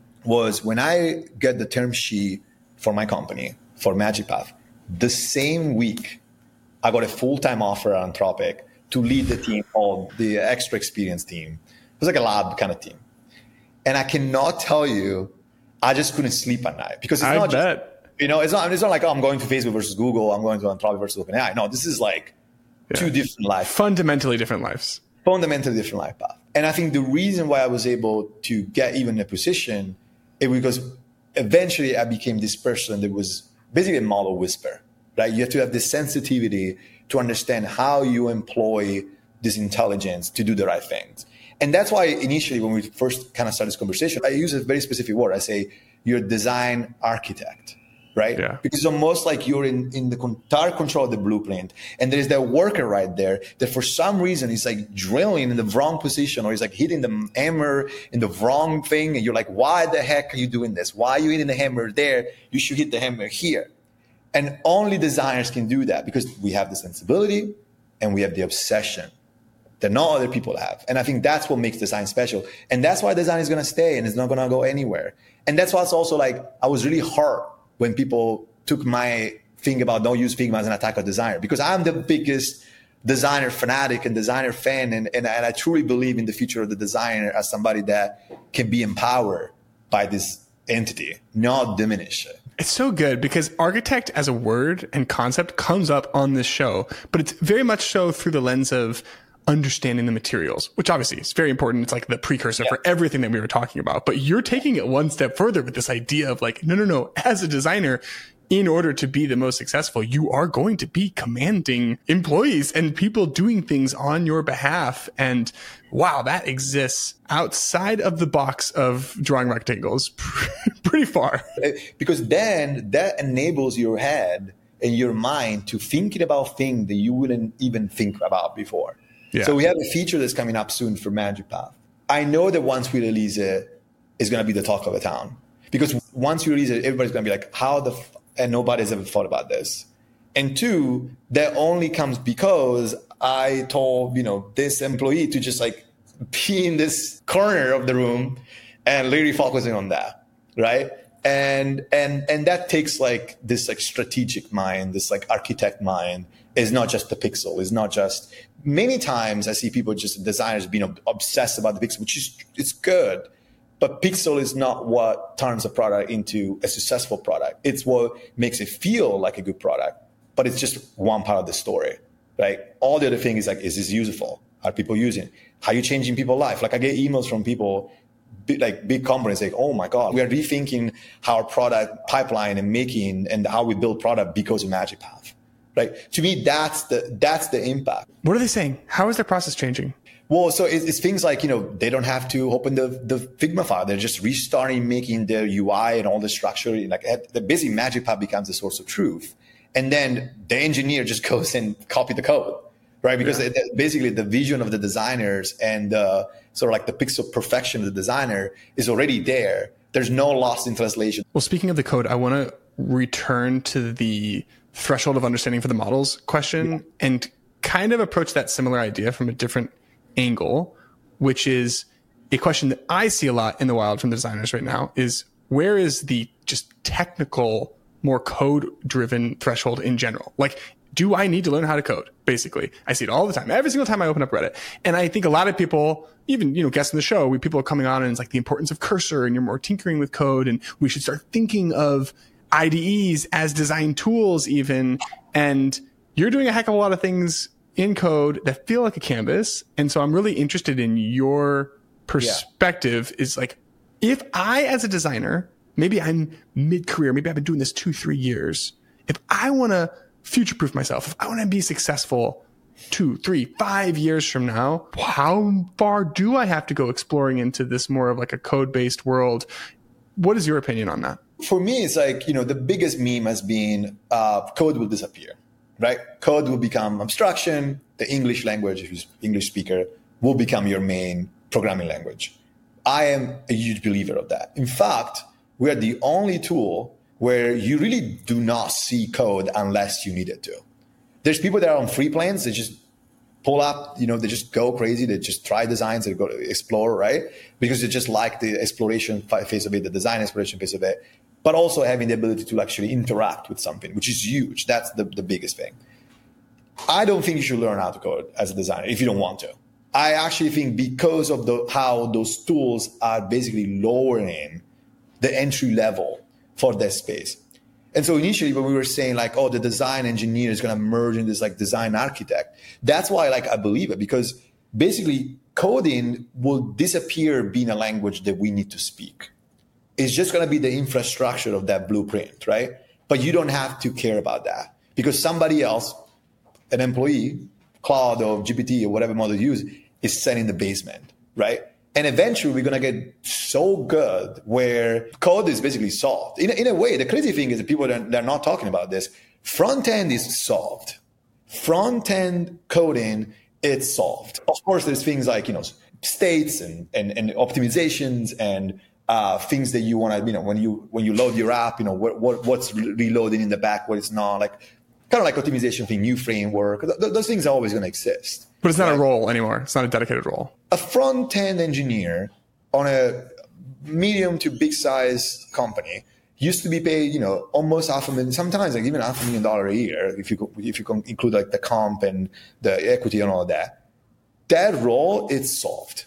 was when I get the term sheet for my company, for MagicPath, the same week, I got a full-time offer at Anthropic to lead the team called the Extra Experience team. It was like a lab kind of team. And I cannot tell you, I just couldn't sleep at night because it's I not bet. just, you know, it's not, it's not like, oh, I'm going to Facebook versus Google. I'm going to Anthropic versus OpenAI. No, this is like yeah. two different lives. Fundamentally different lives. Fundamentally different life path. And I think the reason why I was able to get even a position is because eventually I became this person that was basically a model whisperer. Right? You have to have this sensitivity to understand how you employ this intelligence to do the right things. And that's why initially when we first kind of started this conversation, I use a very specific word. I say, you're a design architect, right? Yeah. Because it's almost like you're in, in the entire control of the blueprint. And there's that worker right there that for some reason is like drilling in the wrong position or he's like hitting the hammer in the wrong thing. And you're like, why the heck are you doing this? Why are you hitting the hammer there? You should hit the hammer here. And only designers can do that because we have the sensibility and we have the obsession that no other people have. And I think that's what makes design special. And that's why design is going to stay and it's not going to go anywhere. And that's why it's also like, I was really hurt when people took my thing about don't use Figma as an attack on designer because I'm the biggest designer fanatic and designer fan. And, and, and I truly believe in the future of the designer as somebody that can be empowered by this entity, not diminish it. It's so good because architect as a word and concept comes up on this show, but it's very much so through the lens of understanding the materials, which obviously is very important. It's like the precursor yeah. for everything that we were talking about, but you're taking it one step further with this idea of like, no, no, no, as a designer, in order to be the most successful, you are going to be commanding employees and people doing things on your behalf. And wow, that exists outside of the box of drawing rectangles pretty far. Because then that enables your head and your mind to thinking about things that you wouldn't even think about before. Yeah. So we have a feature that's coming up soon for MagicPath. I know that once we release it, it's going to be the talk of the town. Because once you release it, everybody's going to be like, how the f-? And nobody's ever thought about this. And two, that only comes because I told, you know, this employee to just like be in this corner of the room and literally focusing on that, right? And and and that takes like this like strategic mind, this like architect mind. Is not just the pixel. It's not just many times I see people just designers being ob- obsessed about the pixel, which is it's good. But pixel is not what turns a product into a successful product. It's what makes it feel like a good product. But it's just one part of the story, right? All the other thing is like, is this useful? Are people using it? How are you changing people's life? Like I get emails from people, like big companies like, oh my God, we are rethinking our product pipeline and making and how we build product because of MagicPath. Right. To me, that's the that's the impact. What are they saying? How is their process changing? Well, so it's, it's things like, you know, they don't have to open the, the Figma file. They're just restarting, making their U I and all the structure. Like the busy MagicPath becomes the source of truth. And then the engineer just goes and copy the code, right? Because yeah. it, basically the vision of the designers and uh, sort of like the pixel perfection of the designer is already there. There's no loss in translation. Well, speaking of the code, I want to return to the threshold of understanding for the models question yeah. and kind of approach that similar idea from a different angle, which is a question that I see a lot in the wild from the designers right now is where is the just technical, more code driven threshold in general? Like, do I need to learn how to code? Basically, I see it all the time. Every single time I open up Reddit. And I think a lot of people, even, you know, guests in the show, we people are coming on and it's like the importance of cursor and you're more tinkering with code. And we should start thinking of I D Es as design tools even. And you're doing a heck of a lot of things in code that feel like a canvas. And so I'm really interested in your perspective yeah. is like, if I, as a designer, maybe I'm mid-career, maybe I've been doing this two, three years. If I want to future-proof myself, if I want to be successful, two, three, five years from now, how far do I have to go exploring into this more of like a code-based world? What is your opinion on that? For me, it's like, you know, the biggest meme has been uh, code will disappear, right? Code will become abstraction. The English language, if you're an English speaker, will become your main programming language. I am a huge believer of that. In fact, we are the only tool where you really do not see code unless you need it to. There's people that are on free plans. They just pull up, you know, they just go crazy. They just try designs. They go to explore, right? Because they just like the exploration phase of it, the design exploration phase of it, but also having the ability to actually interact with something, which is huge. That's the, the biggest thing. I don't think you should learn how to code as a designer if you don't want to. I actually think because of the how those tools are basically lowering the entry level for that space. And so initially when we were saying like, oh, the design engineer is going to merge in this like design architect, that's why like I believe it, because basically coding will disappear being a language that we need to speak. It's just going to be the infrastructure of that blueprint, right? But you don't have to care about that because somebody else, an employee, Claude or G P T or whatever model you use, is set in the basement, right? And eventually we're going to get so good where code is basically solved. In, in a way, the crazy thing is that people, they're, they're not talking about this. Front end is solved. Front end coding, it's solved. Of course, there's things like, you know, states and, and, and optimizations and uh, things that you want to, you know, when you, when you load your app, you know, what, what, what's reloading in the back, what it's not, like kind of like optimization thing, new framework. Th- those things are always going to exist. But it's not right? a role anymore. It's not a dedicated role. A front-end engineer on a medium to big size company used to be paid, you know, almost half a million, sometimes like even half a million dollar a year if you if you can include like the comp and the equity and all of that. That role is solved.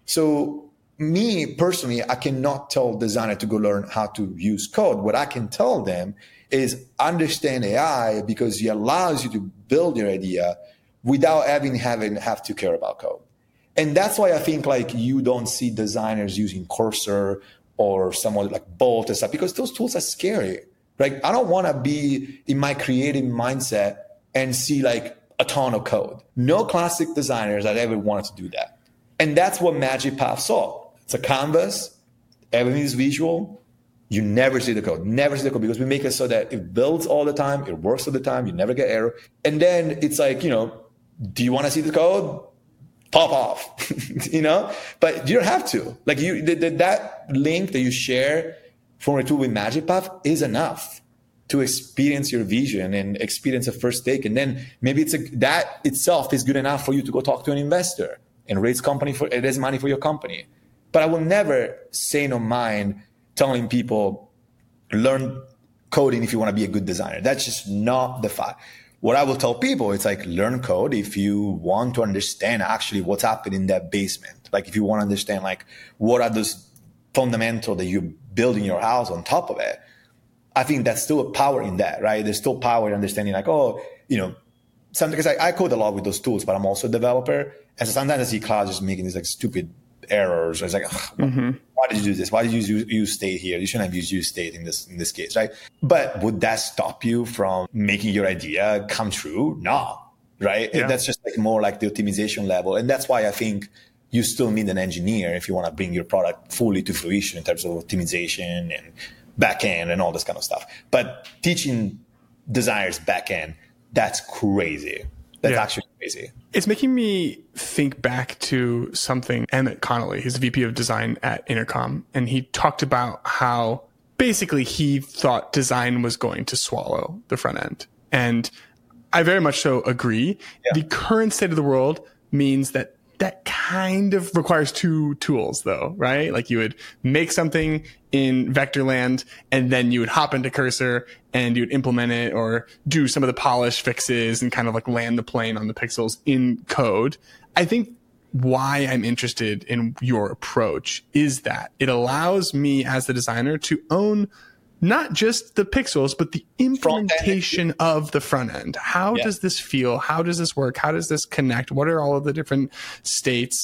So me personally, I cannot tell designer to go learn how to use code. What I can tell them is understand A I because it allows you to build your idea without having having have to care about code. And that's why I think like you don't see designers using Cursor or someone like Bolt and stuff because those tools are scary. Like I don't want to be in my creative mindset and see like a ton of code. No classic designers that ever wanted to do that. And that's what MagicPath saw. It's a canvas, everything is visual. You never see the code, never see the code because we make it so that it builds all the time, it works all the time, you never get error. And then it's like, you know, do you want to see the code? Pop off, you know? But you don't have to. Like you, the, the, that link that you share from a tool with MagicPath is enough to experience your vision and experience a first take. And then maybe it's a, that itself is good enough for you to go talk to an investor and raise company for raise money for your company. But I will never say no mind telling people learn coding if you want to be a good designer. That's just not the fact. What I will tell people, it's like learn code if you want to understand actually what's happening in that basement. Like if you want to understand like what are those fundamentals that you build in your house on top of it. I think that's still a power in that, right? There's still power in understanding like, oh, you know, something because I, I code a lot with those tools, but I'm also a developer. And so sometimes I see Claude just making these like stupid errors. It's like, mm-hmm. why did you do this? Why did you use, use state here? You shouldn't have used use state in this in this case, right? But would that stop you from making your idea come true? No, right? Yeah. That's just like more like the optimization level. And that's why I think you still need an engineer if you want to bring your product fully to fruition in terms of optimization and backend and all this kind of stuff. But teaching designers backend, that's crazy. That's yeah. actually crazy. It's making me think back to something Emmett Connolly, he's the V P of design at Intercom, and he talked about how basically he thought design was going to swallow the front end. And I very much so agree. Yeah. The current state of the world means that that kind of requires two tools though, right? Like you would make something in Vectorland and then you would hop into Cursor and you would implement it or do some of the polish fixes and kind of like land the plane on the pixels in code. I think why I'm interested in your approach is that it allows me as the designer to own not just the pixels, but the implementation of the front end. How yeah. does this feel? How does this work? How does this connect? What are all of the different states?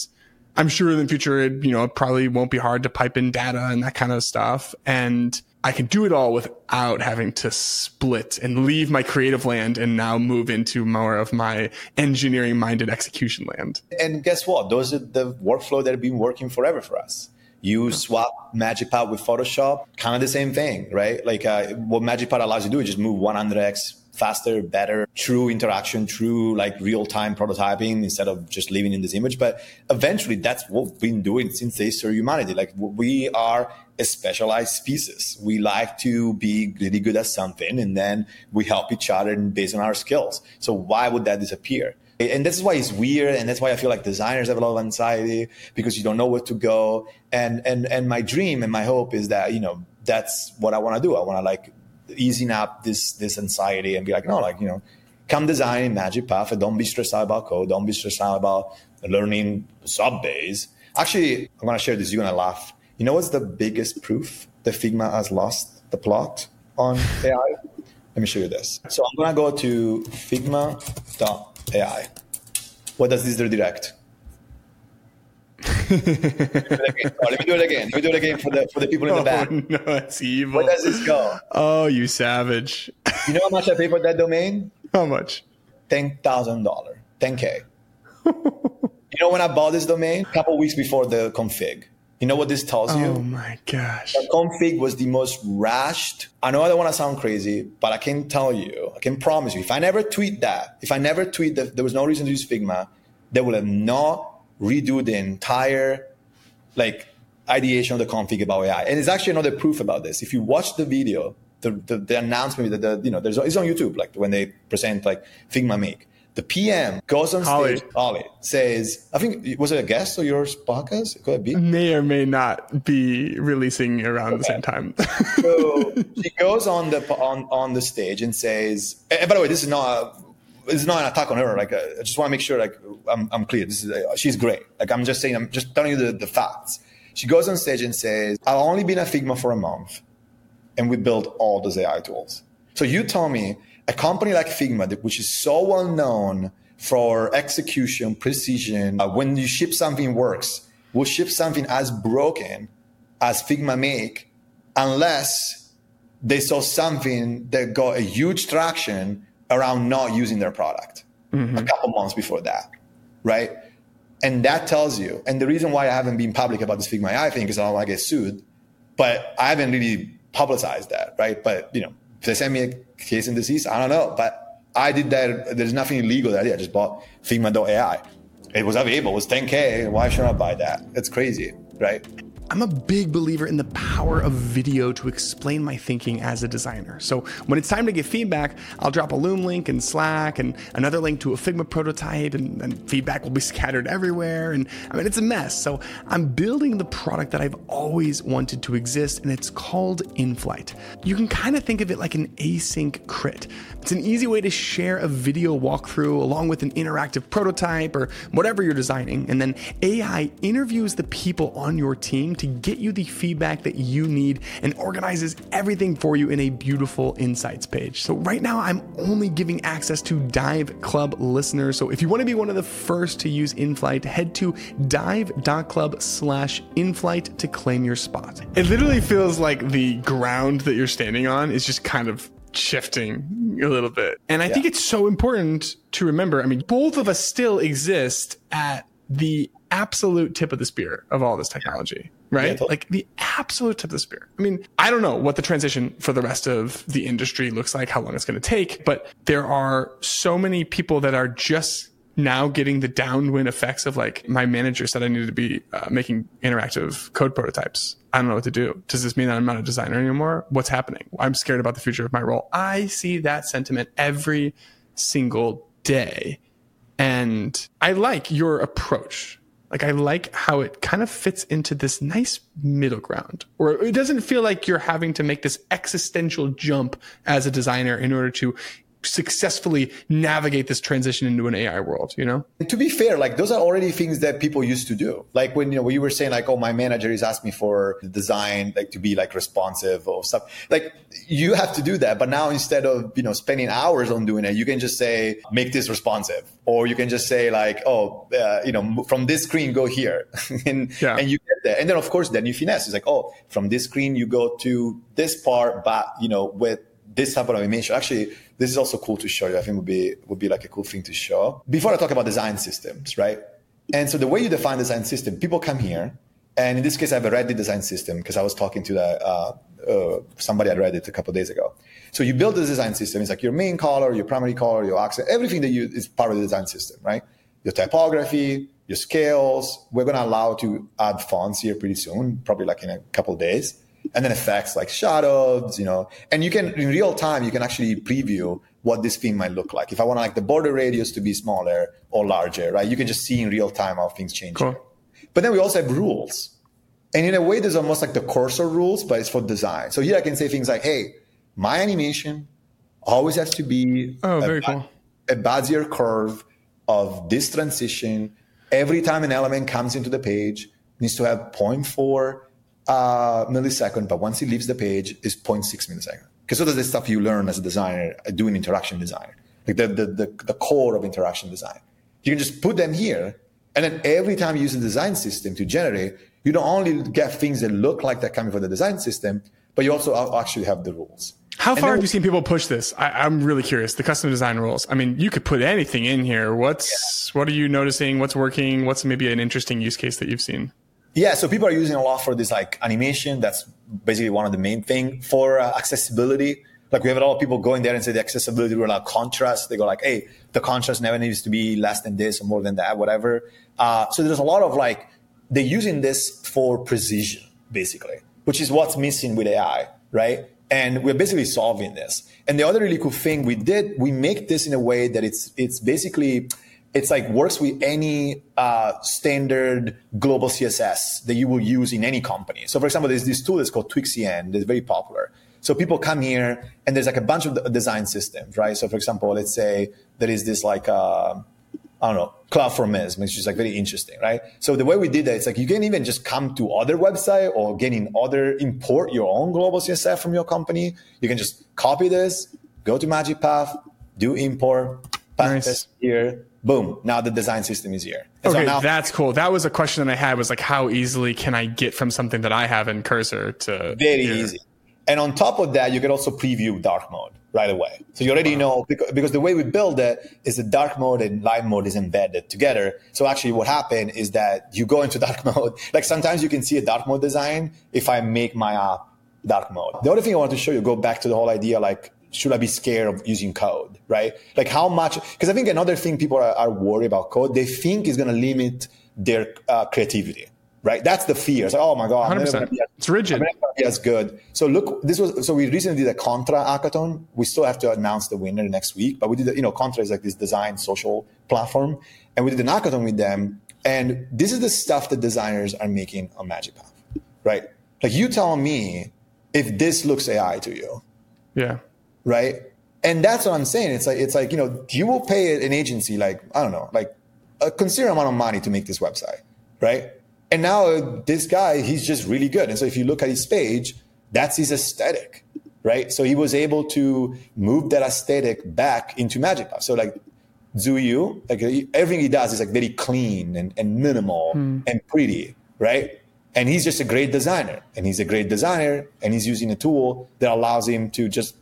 I'm sure in the future, it, you know, it probably won't be hard to pipe in data and that kind of stuff. And I can do it all without having to split and leave my creative land and now move into more of my engineering minded execution land. And guess what? Those are the workflow that have been working forever for us. You swap MagicPad with Photoshop, kind of the same thing, right? Like uh, what MagicPad allows you to do is just move one hundred x faster, better, true interaction, true like real-time prototyping instead of just living in this image. But eventually that's what we've been doing since the history of humanity. Like we are a specialized species. We like to be really good at something and then we help each other based on our skills. So why would that disappear? And this is why it's weird. And that's why I feel like designers have a lot of anxiety because you don't know where to go. And, and, and my dream and my hope is that, you know, that's what I want to do. I want to like easing up this this anxiety and be like, no, like, you know, come design in MagicPath and don't be stressed out about code. Don't be stressed out about learning sub-base. Actually, I'm going to share this. You're going to laugh. You know what's the biggest proof that Figma has lost the plot on A I? Let me show you this. So I'm going to go to figma dot A I. What does this redirect? Let, me oh, let me do it again. Let me do it again for the for the people in the back. Oh, no, that's evil. Where does this go? Oh, you savage. You know how much I paid for that domain? How much? ten thousand dollars. ten K. You know when I bought this domain? A couple weeks before the config. You know what this tells you? Oh my gosh. The config was the most rushed. I know I don't want to sound crazy, but I can tell you, I can promise you, if I never tweet that, if I never tweet that there was no reason to use Figma, they would have not redo the entire like ideation of the config about A I. And it's actually another proof about this. If you watch the video, the, the, the announcement that the, you know, there's, it's on YouTube, like when they present like Figma Make, the P M goes on Holly. stage, Ollie, says, I think, was it a guest or your podcast? Could it be? May or may not be releasing around okay. the same time. So she goes on the, on, on the stage and says, and by the way, this is not a, it's not an attack on her. Like, uh, I just want to make sure, like, I'm, I'm clear. This is uh, she's great. Like, I'm just saying, I'm just telling you the, the facts. She goes on stage and says, "I've only been at Figma for a month, and we built all those A I tools." So you tell me, a company like Figma, which is so well known for execution, precision, uh, when you ship something works, will ship something as broken as Figma Make, unless they saw something that got a huge traction around not using their product mm-hmm. a couple months before that, right? And that tells you, and the reason why I haven't been public about this Figma A I thing is I don't want to get sued, but I haven't really publicized that, right? But, you know, if they send me a case and disease, I don't know, but I did that. There's nothing illegal that I did. I just bought Figma dot A I. It was available. It was ten K. Why should I buy that? It's crazy, right? I'm a big believer in the power of video to explain my thinking as a designer. So when it's time to give feedback, I'll drop a Loom link in Slack and another link to a Figma prototype, and, and feedback will be scattered everywhere. And I mean, it's a mess. So I'm building the product that I've always wanted to exist, and it's called InFlight. You can kind of think of it like an async crit. It's an easy way to share a video walkthrough along with an interactive prototype or whatever you're designing. And then A I interviews the people on your team to get you the feedback that you need and organizes everything for you in a beautiful insights page. So right now I'm only giving access to Dive Club listeners. So if you want to be one of the first to use InFlight, head to dive.club slash InFlight to claim your spot. It literally feels like the ground that you're standing on is just kind of shifting a little bit. And I yeah. think it's so important to remember, I mean, both of us still exist at the absolute tip of the spear of all this technology. Right? Yeah, totally. Like the absolute tip of the spear. I mean, I don't know what the transition for the rest of the industry looks like, how long it's going to take, but there are so many people that are just now getting the downwind effects of like, my manager said I needed to be uh, making interactive code prototypes. I don't know what to do. Does this mean that I'm not a designer anymore? What's happening? I'm scared about the future of my role. I see that sentiment every single day. And I like your approach. Like, I like how it kind of fits into this nice middle ground, or it doesn't feel like you're having to make this existential jump as a designer in order to successfully navigate this transition into an A I world, you know? And to be fair, like those are already things that people used to do. Like when, you know, when you were saying like, oh, my manager is asking me for the design, like to be like responsive or stuff. Like you have to do that. But now instead of, you know, spending hours on doing it, you can just say, make this responsive. Or you can just say like, oh, uh, you know, from this screen, go here. and, yeah. and you get there. And then of course, then you finesse. It's like, oh, from this screen, you go to this part, but, you know, with this type of animation. Actually, this is also cool to show you. I think would be would be like a cool thing to show. Before I talk about design systems, right? And so the way you define design system, people come here, and in this case, I have a Reddit design system because I was talking to the, uh, uh, somebody at Reddit a couple of days ago. So you build the design system. It's like your main color, your primary color, your accent, everything that you is part of the design system, right? Your typography, your scales. We're going to allow to add fonts here pretty soon, probably like in a couple of days. And then effects like shadows, you know, and you can, in real time, you can actually preview what this theme might look like. If I want like the border radius to be smaller or larger, right? You can just see in real time how things change. Cool. But then we also have rules. And in a way, there's almost like the cursor rules, but it's for design. So here I can say things like, hey, my animation always has to be oh, a, very cool. a Bezier curve of this transition. Every time an element comes into the page, it needs to have zero point four Uh, millisecond, but once it leaves the page, is zero point six millisecond. Because so does the stuff you learn as a designer, uh, doing interaction design, like the, the the the core of interaction design. You can just put them here, and then every time you use the design system to generate, you don't only get things that look like they're coming from the design system, but you also actually have the rules. How and far then, have you seen people push this? I, I'm really curious. The custom design rules. I mean, you could put anything in here. What's yeah. what are you noticing? What's working? What's maybe an interesting use case that you've seen? Yeah, so people are using a lot for this like animation. That's basically one of the main thing for uh, accessibility. Like we have a lot of people going there and say the accessibility rule like contrast. They go like, hey, the contrast never needs to be less than this or more than that, whatever. Uh, so there's a lot of like, they're using this for precision, basically, which is what's missing with A I, right? And we're basically solving this. And the other really cool thing we did, we make this in a way that it's it's basically, it's like works with any uh, standard global C S S that you will use in any company. So for example, there's this tool that's called Twixen that's very popular. So people come here and there's like a bunch of design systems, right? So for example, let's say there is this like, uh, I don't know, CloudFormation, which is like very interesting, right? So the way we did that, it's like you can even just come to other website or get in other, import your own global C S S from your company. You can just copy this, go to MagicPath, do import, paste nice. here. Boom. Now the design system is here. And okay, so now, that's cool. That was a question that I had was like, how easily can I get from something that I have in Cursor to very here? easy. And on top of that, you can also preview dark mode right away. So you already wow. know, because, because the way we build it is the dark mode and light mode is embedded together. So actually what happened is that you go into dark mode. Like sometimes you can see a dark mode design if I make my app dark mode. The other thing I want to show you, go back to the whole idea, like, should I be scared of using code, right? Like how much, because I think another thing people are, are worried about code, they think is going to limit their uh, creativity, right? That's the fear. It's like, oh my God, one hundred percent. As, it's rigid. I'm never going to be as good. So look, this was, so we recently did a Contra hackathon. We still have to announce the winner next week, but we did, a, you know, Contra is like this design social platform. And we did an hackathon with them. And this is the stuff that designers are making on MagicPath, right? Like you tell me if this looks A I to you. Yeah. Right. And that's what I'm saying. It's like, it's like, you know, you will pay an agency, like, I don't know, like a considerable amount of money to make this website. Right. And now this guy, he's just really good. And so if you look at his page, that's his aesthetic. Right. So he was able to move that aesthetic back into MagicPath. So like Zuyu, like everything he does is like very clean and, and minimal mm. and pretty. Right. And he's just a great designer and he's a great designer and he's using a tool that allows him to just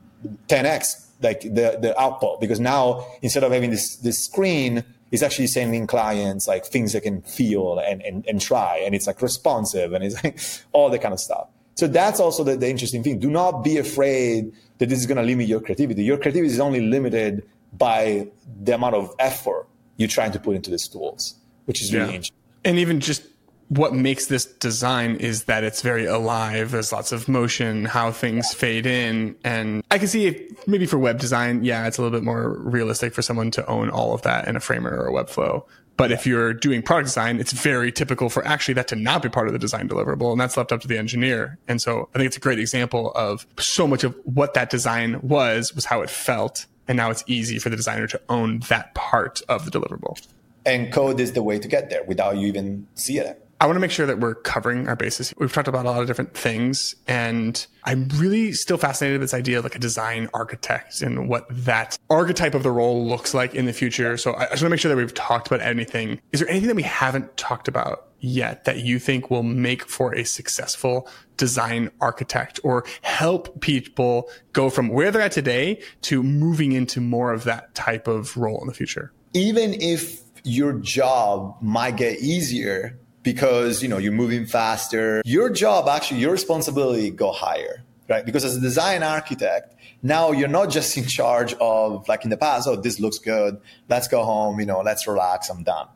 ten x like the, the output, because now instead of having this, this screen, it's actually sending clients like things they can feel and, and, and try. And it's like responsive and it's like all that kind of stuff. So that's also the, the interesting thing. Do not be afraid that this is going to limit your creativity. Your creativity is only limited by the amount of effort you're trying to put into these tools, which is really yeah. interesting. And even just what makes this design is that it's very alive. There's lots of motion, how things yeah. fade in. And I can see if maybe for web design, yeah, it's a little bit more realistic for someone to own all of that in a Framer or a Webflow. But yeah. if you're doing product design, it's very typical for actually that to not be part of the design deliverable. And that's left up to the engineer. And so I think it's a great example of so much of what that design was, was how it felt. And now it's easy for the designer to own that part of the deliverable. And code is the way to get there without you even see it. I want to make sure that we're covering our bases. We've talked about a lot of different things, and I'm really still fascinated with this idea of like a design architect and what that archetype of the role looks like in the future. So I just want to make sure that we've talked about anything. Is there anything that we haven't talked about yet that you think will make for a successful design architect or help people go from where they're at today to moving into more of that type of role in the future? Even if your job might get easier because, you know, you're moving faster, your job, actually, your responsibility go higher, right? Because as a design architect, now you're not just in charge of, like in the past, oh, this looks good, let's go home, you know, let's relax, I'm done.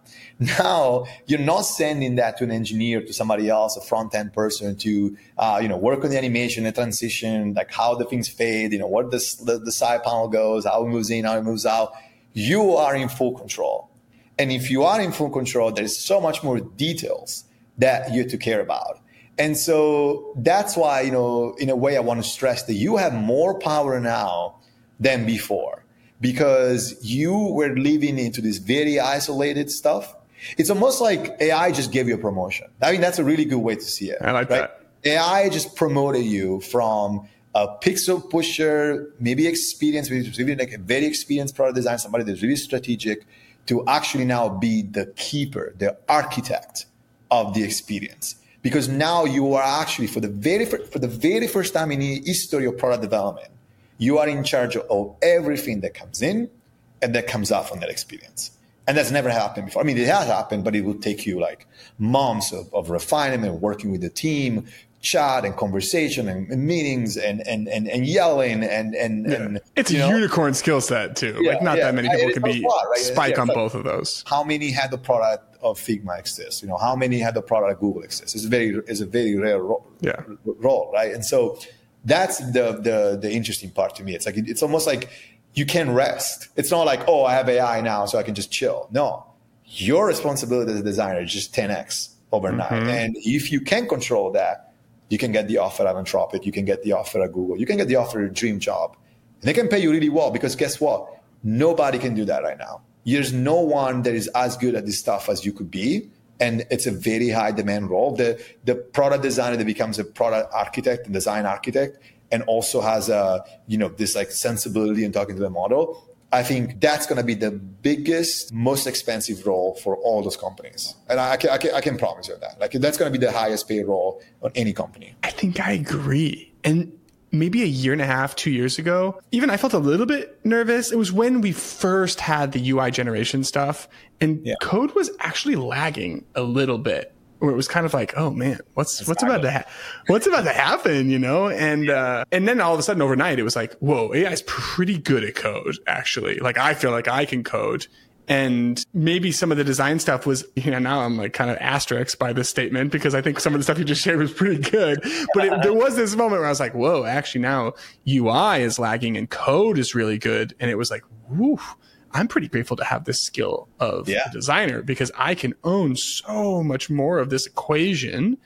Now you're not sending that to an engineer, to somebody else, a front-end person to, uh, you know, work on the animation, the transition, like how the things fade, you know, what the, the, the side panel goes, how it moves in, how it moves out. You are in full control. And if you are in full control, there's so much more details that you have to care about. And so that's why, you know, in a way, I want to stress that you have more power now than before, because you were living into this very isolated stuff. It's almost like A I just gave you a promotion. I mean, that's a really good way to see it. I like right? that. A I just promoted you from a pixel pusher, maybe experienced, really like a very experienced product design, somebody that's really strategic, to actually now be the keeper, the architect of the experience. Because now you are actually, for the very for the very first time in the history of product development, you are in charge of everything that comes in and that comes out from that experience. And that's never happened before. I mean, it has happened, but it will take you like months of, of refinement, working with the team, chat and conversation and, and meetings and, and, and, and yelling and, and, yeah. and it's a know? unicorn skill set too. Yeah, like not yeah. that many people can be lot, right? spike yeah, on like, both of those. How many had the product of Figma exist? You know, how many had the product of Google exist? It's a very, it's a very rare role, yeah. role, right? And so that's the, the, the interesting part to me. It's like, it's almost like you can rest. It's not like, oh, I have A I now, so I can just chill. No, your responsibility as a designer is just ten X overnight. Mm-hmm. And if you can control that, you can get the offer at Anthropic. You can get the offer at Google. You can get the offer at Dream Job. And they can pay you really well, because guess what? Nobody can do that right now. There's no one that is as good at this stuff as you could be. And it's a very high demand role. The, the product designer that becomes a product architect and design architect and also has a, you know, this like sensibility in talking to the model, I think that's going to be the biggest, most expensive role for all those companies. And I can, I can, I can promise you that. Like, that's going to be the highest paid role on any company. I think I agree. And maybe a year and a half, two years ago, even I felt a little bit nervous. It was when we first had the U I generation stuff, and yeah. code was actually lagging a little bit. Where it was kind of like, oh man, what's That's what's about to ha- what's about to happen, you know? And uh, and then all of a sudden overnight, it was like, whoa, A I is pretty good at code, actually. Like I feel like I can code, and maybe some of the design stuff was, you know, now I'm like kind of asterisk by this statement, because I think some of the stuff you just shared was pretty good. But it, there was this moment where I was like, whoa, actually now U I is lagging and code is really good, and it was like, whoo. I'm pretty grateful to have this skill of yeah. a designer, because I can own so much more of this equation.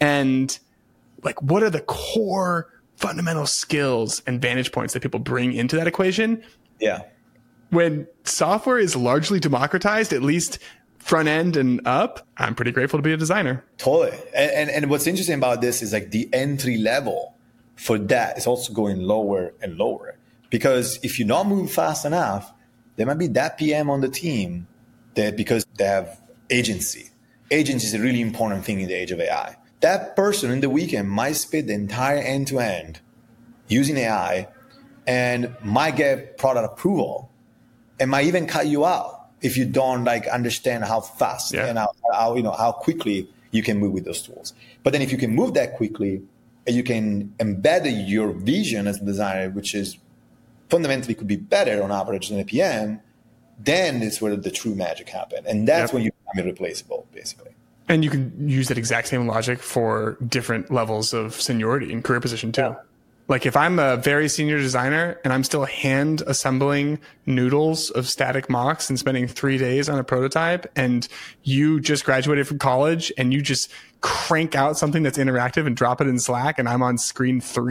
And like, what are the core fundamental skills and vantage points that people bring into that equation? Yeah. When software is largely democratized, at least front end and up, I'm pretty grateful to be a designer. Totally. And, and, and what's interesting about this is like the entry level for that is also going lower and lower, because if you not move fast enough, there might be that P M on the team that, because they have agency. Agency is a really important thing in the age of A I. That person in the weekend might split the entire end-to-end using A I and might get product approval and might even cut you out if you don't like understand how fast yeah. and how, how, you know, how quickly you can move with those tools. But then if you can move that quickly and you can embed your vision as a designer, which is fundamentally could be better on average than a P M, then it's where the true magic happens. And that's yep. when you become irreplaceable, basically. And you can use that exact same logic for different levels of seniority and career position too. Yeah. Like if I'm a very senior designer and I'm still hand assembling noodles of static mocks and spending three days on a prototype, and you just graduated from college and you just crank out something that's interactive and drop it in Slack and I'm on screen three,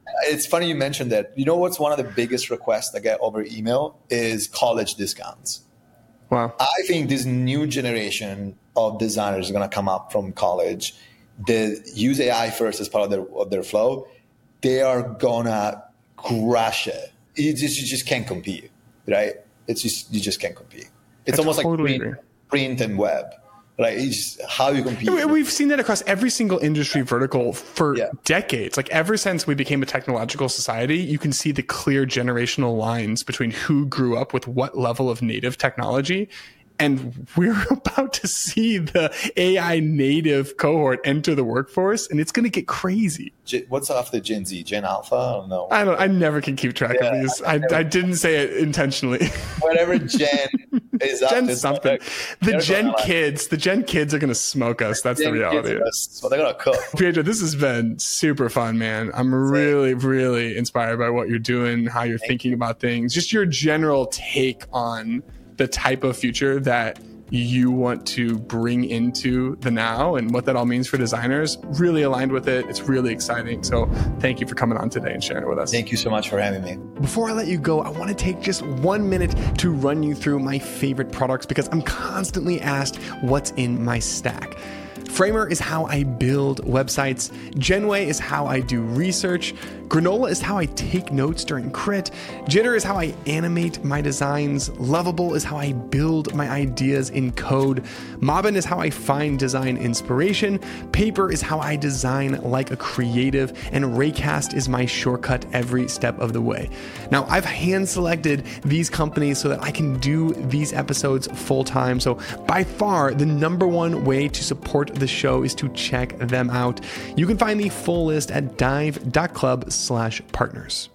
It's funny you mentioned that. You know what's one of the biggest requests I get over email is college discounts. Wow. I think this new generation of designers is going to come up from college that use A I first as part of their, of their flow. They are going to crush it. You just, you just can't compete, right? It's just, you just can't compete. It's I almost totally like print, print and web. Like, it's just how you compete. We've seen that across every single industry vertical for yeah. decades. Like ever since we became a technological society, you can see the clear generational lines between who grew up with what level of native technology. And we're about to see the A I native cohort enter the workforce, and it's going to get crazy. What's after Gen Z? Gen Alpha? I don't know. I don't. I never can keep track yeah, of these. I, I, I didn't say it intentionally. Whatever Gen is up Gen to something. The they're Gen kids. The Gen kids are going to smoke us. That's Gen the reality. So they're going to cook. Pietro, this has been super fun, man. I'm really, really inspired by what you're doing, how you're Thank thinking you. about things, just your general take on the type of future that you want to bring into the now and what that all means for designers. Really aligned with it. It's really exciting. So thank you for coming on today and sharing it with us. Thank you so much for having me. Before I let you go, I want to take just one minute to run you through my favorite products because I'm constantly asked what's in my stack. Framer is how I build websites. Genway is how I do research. Granola is how I take notes during crit. Jitter is how I animate my designs. Lovable is how I build my ideas in code. Mobbin is how I find design inspiration. Paper is how I design like a creative. And Raycast is my shortcut every step of the way. Now, I've hand selected these companies so that I can do these episodes full time. So by far, the number one way to support the show is to check them out. You can find the full list at dive dot club slash partners.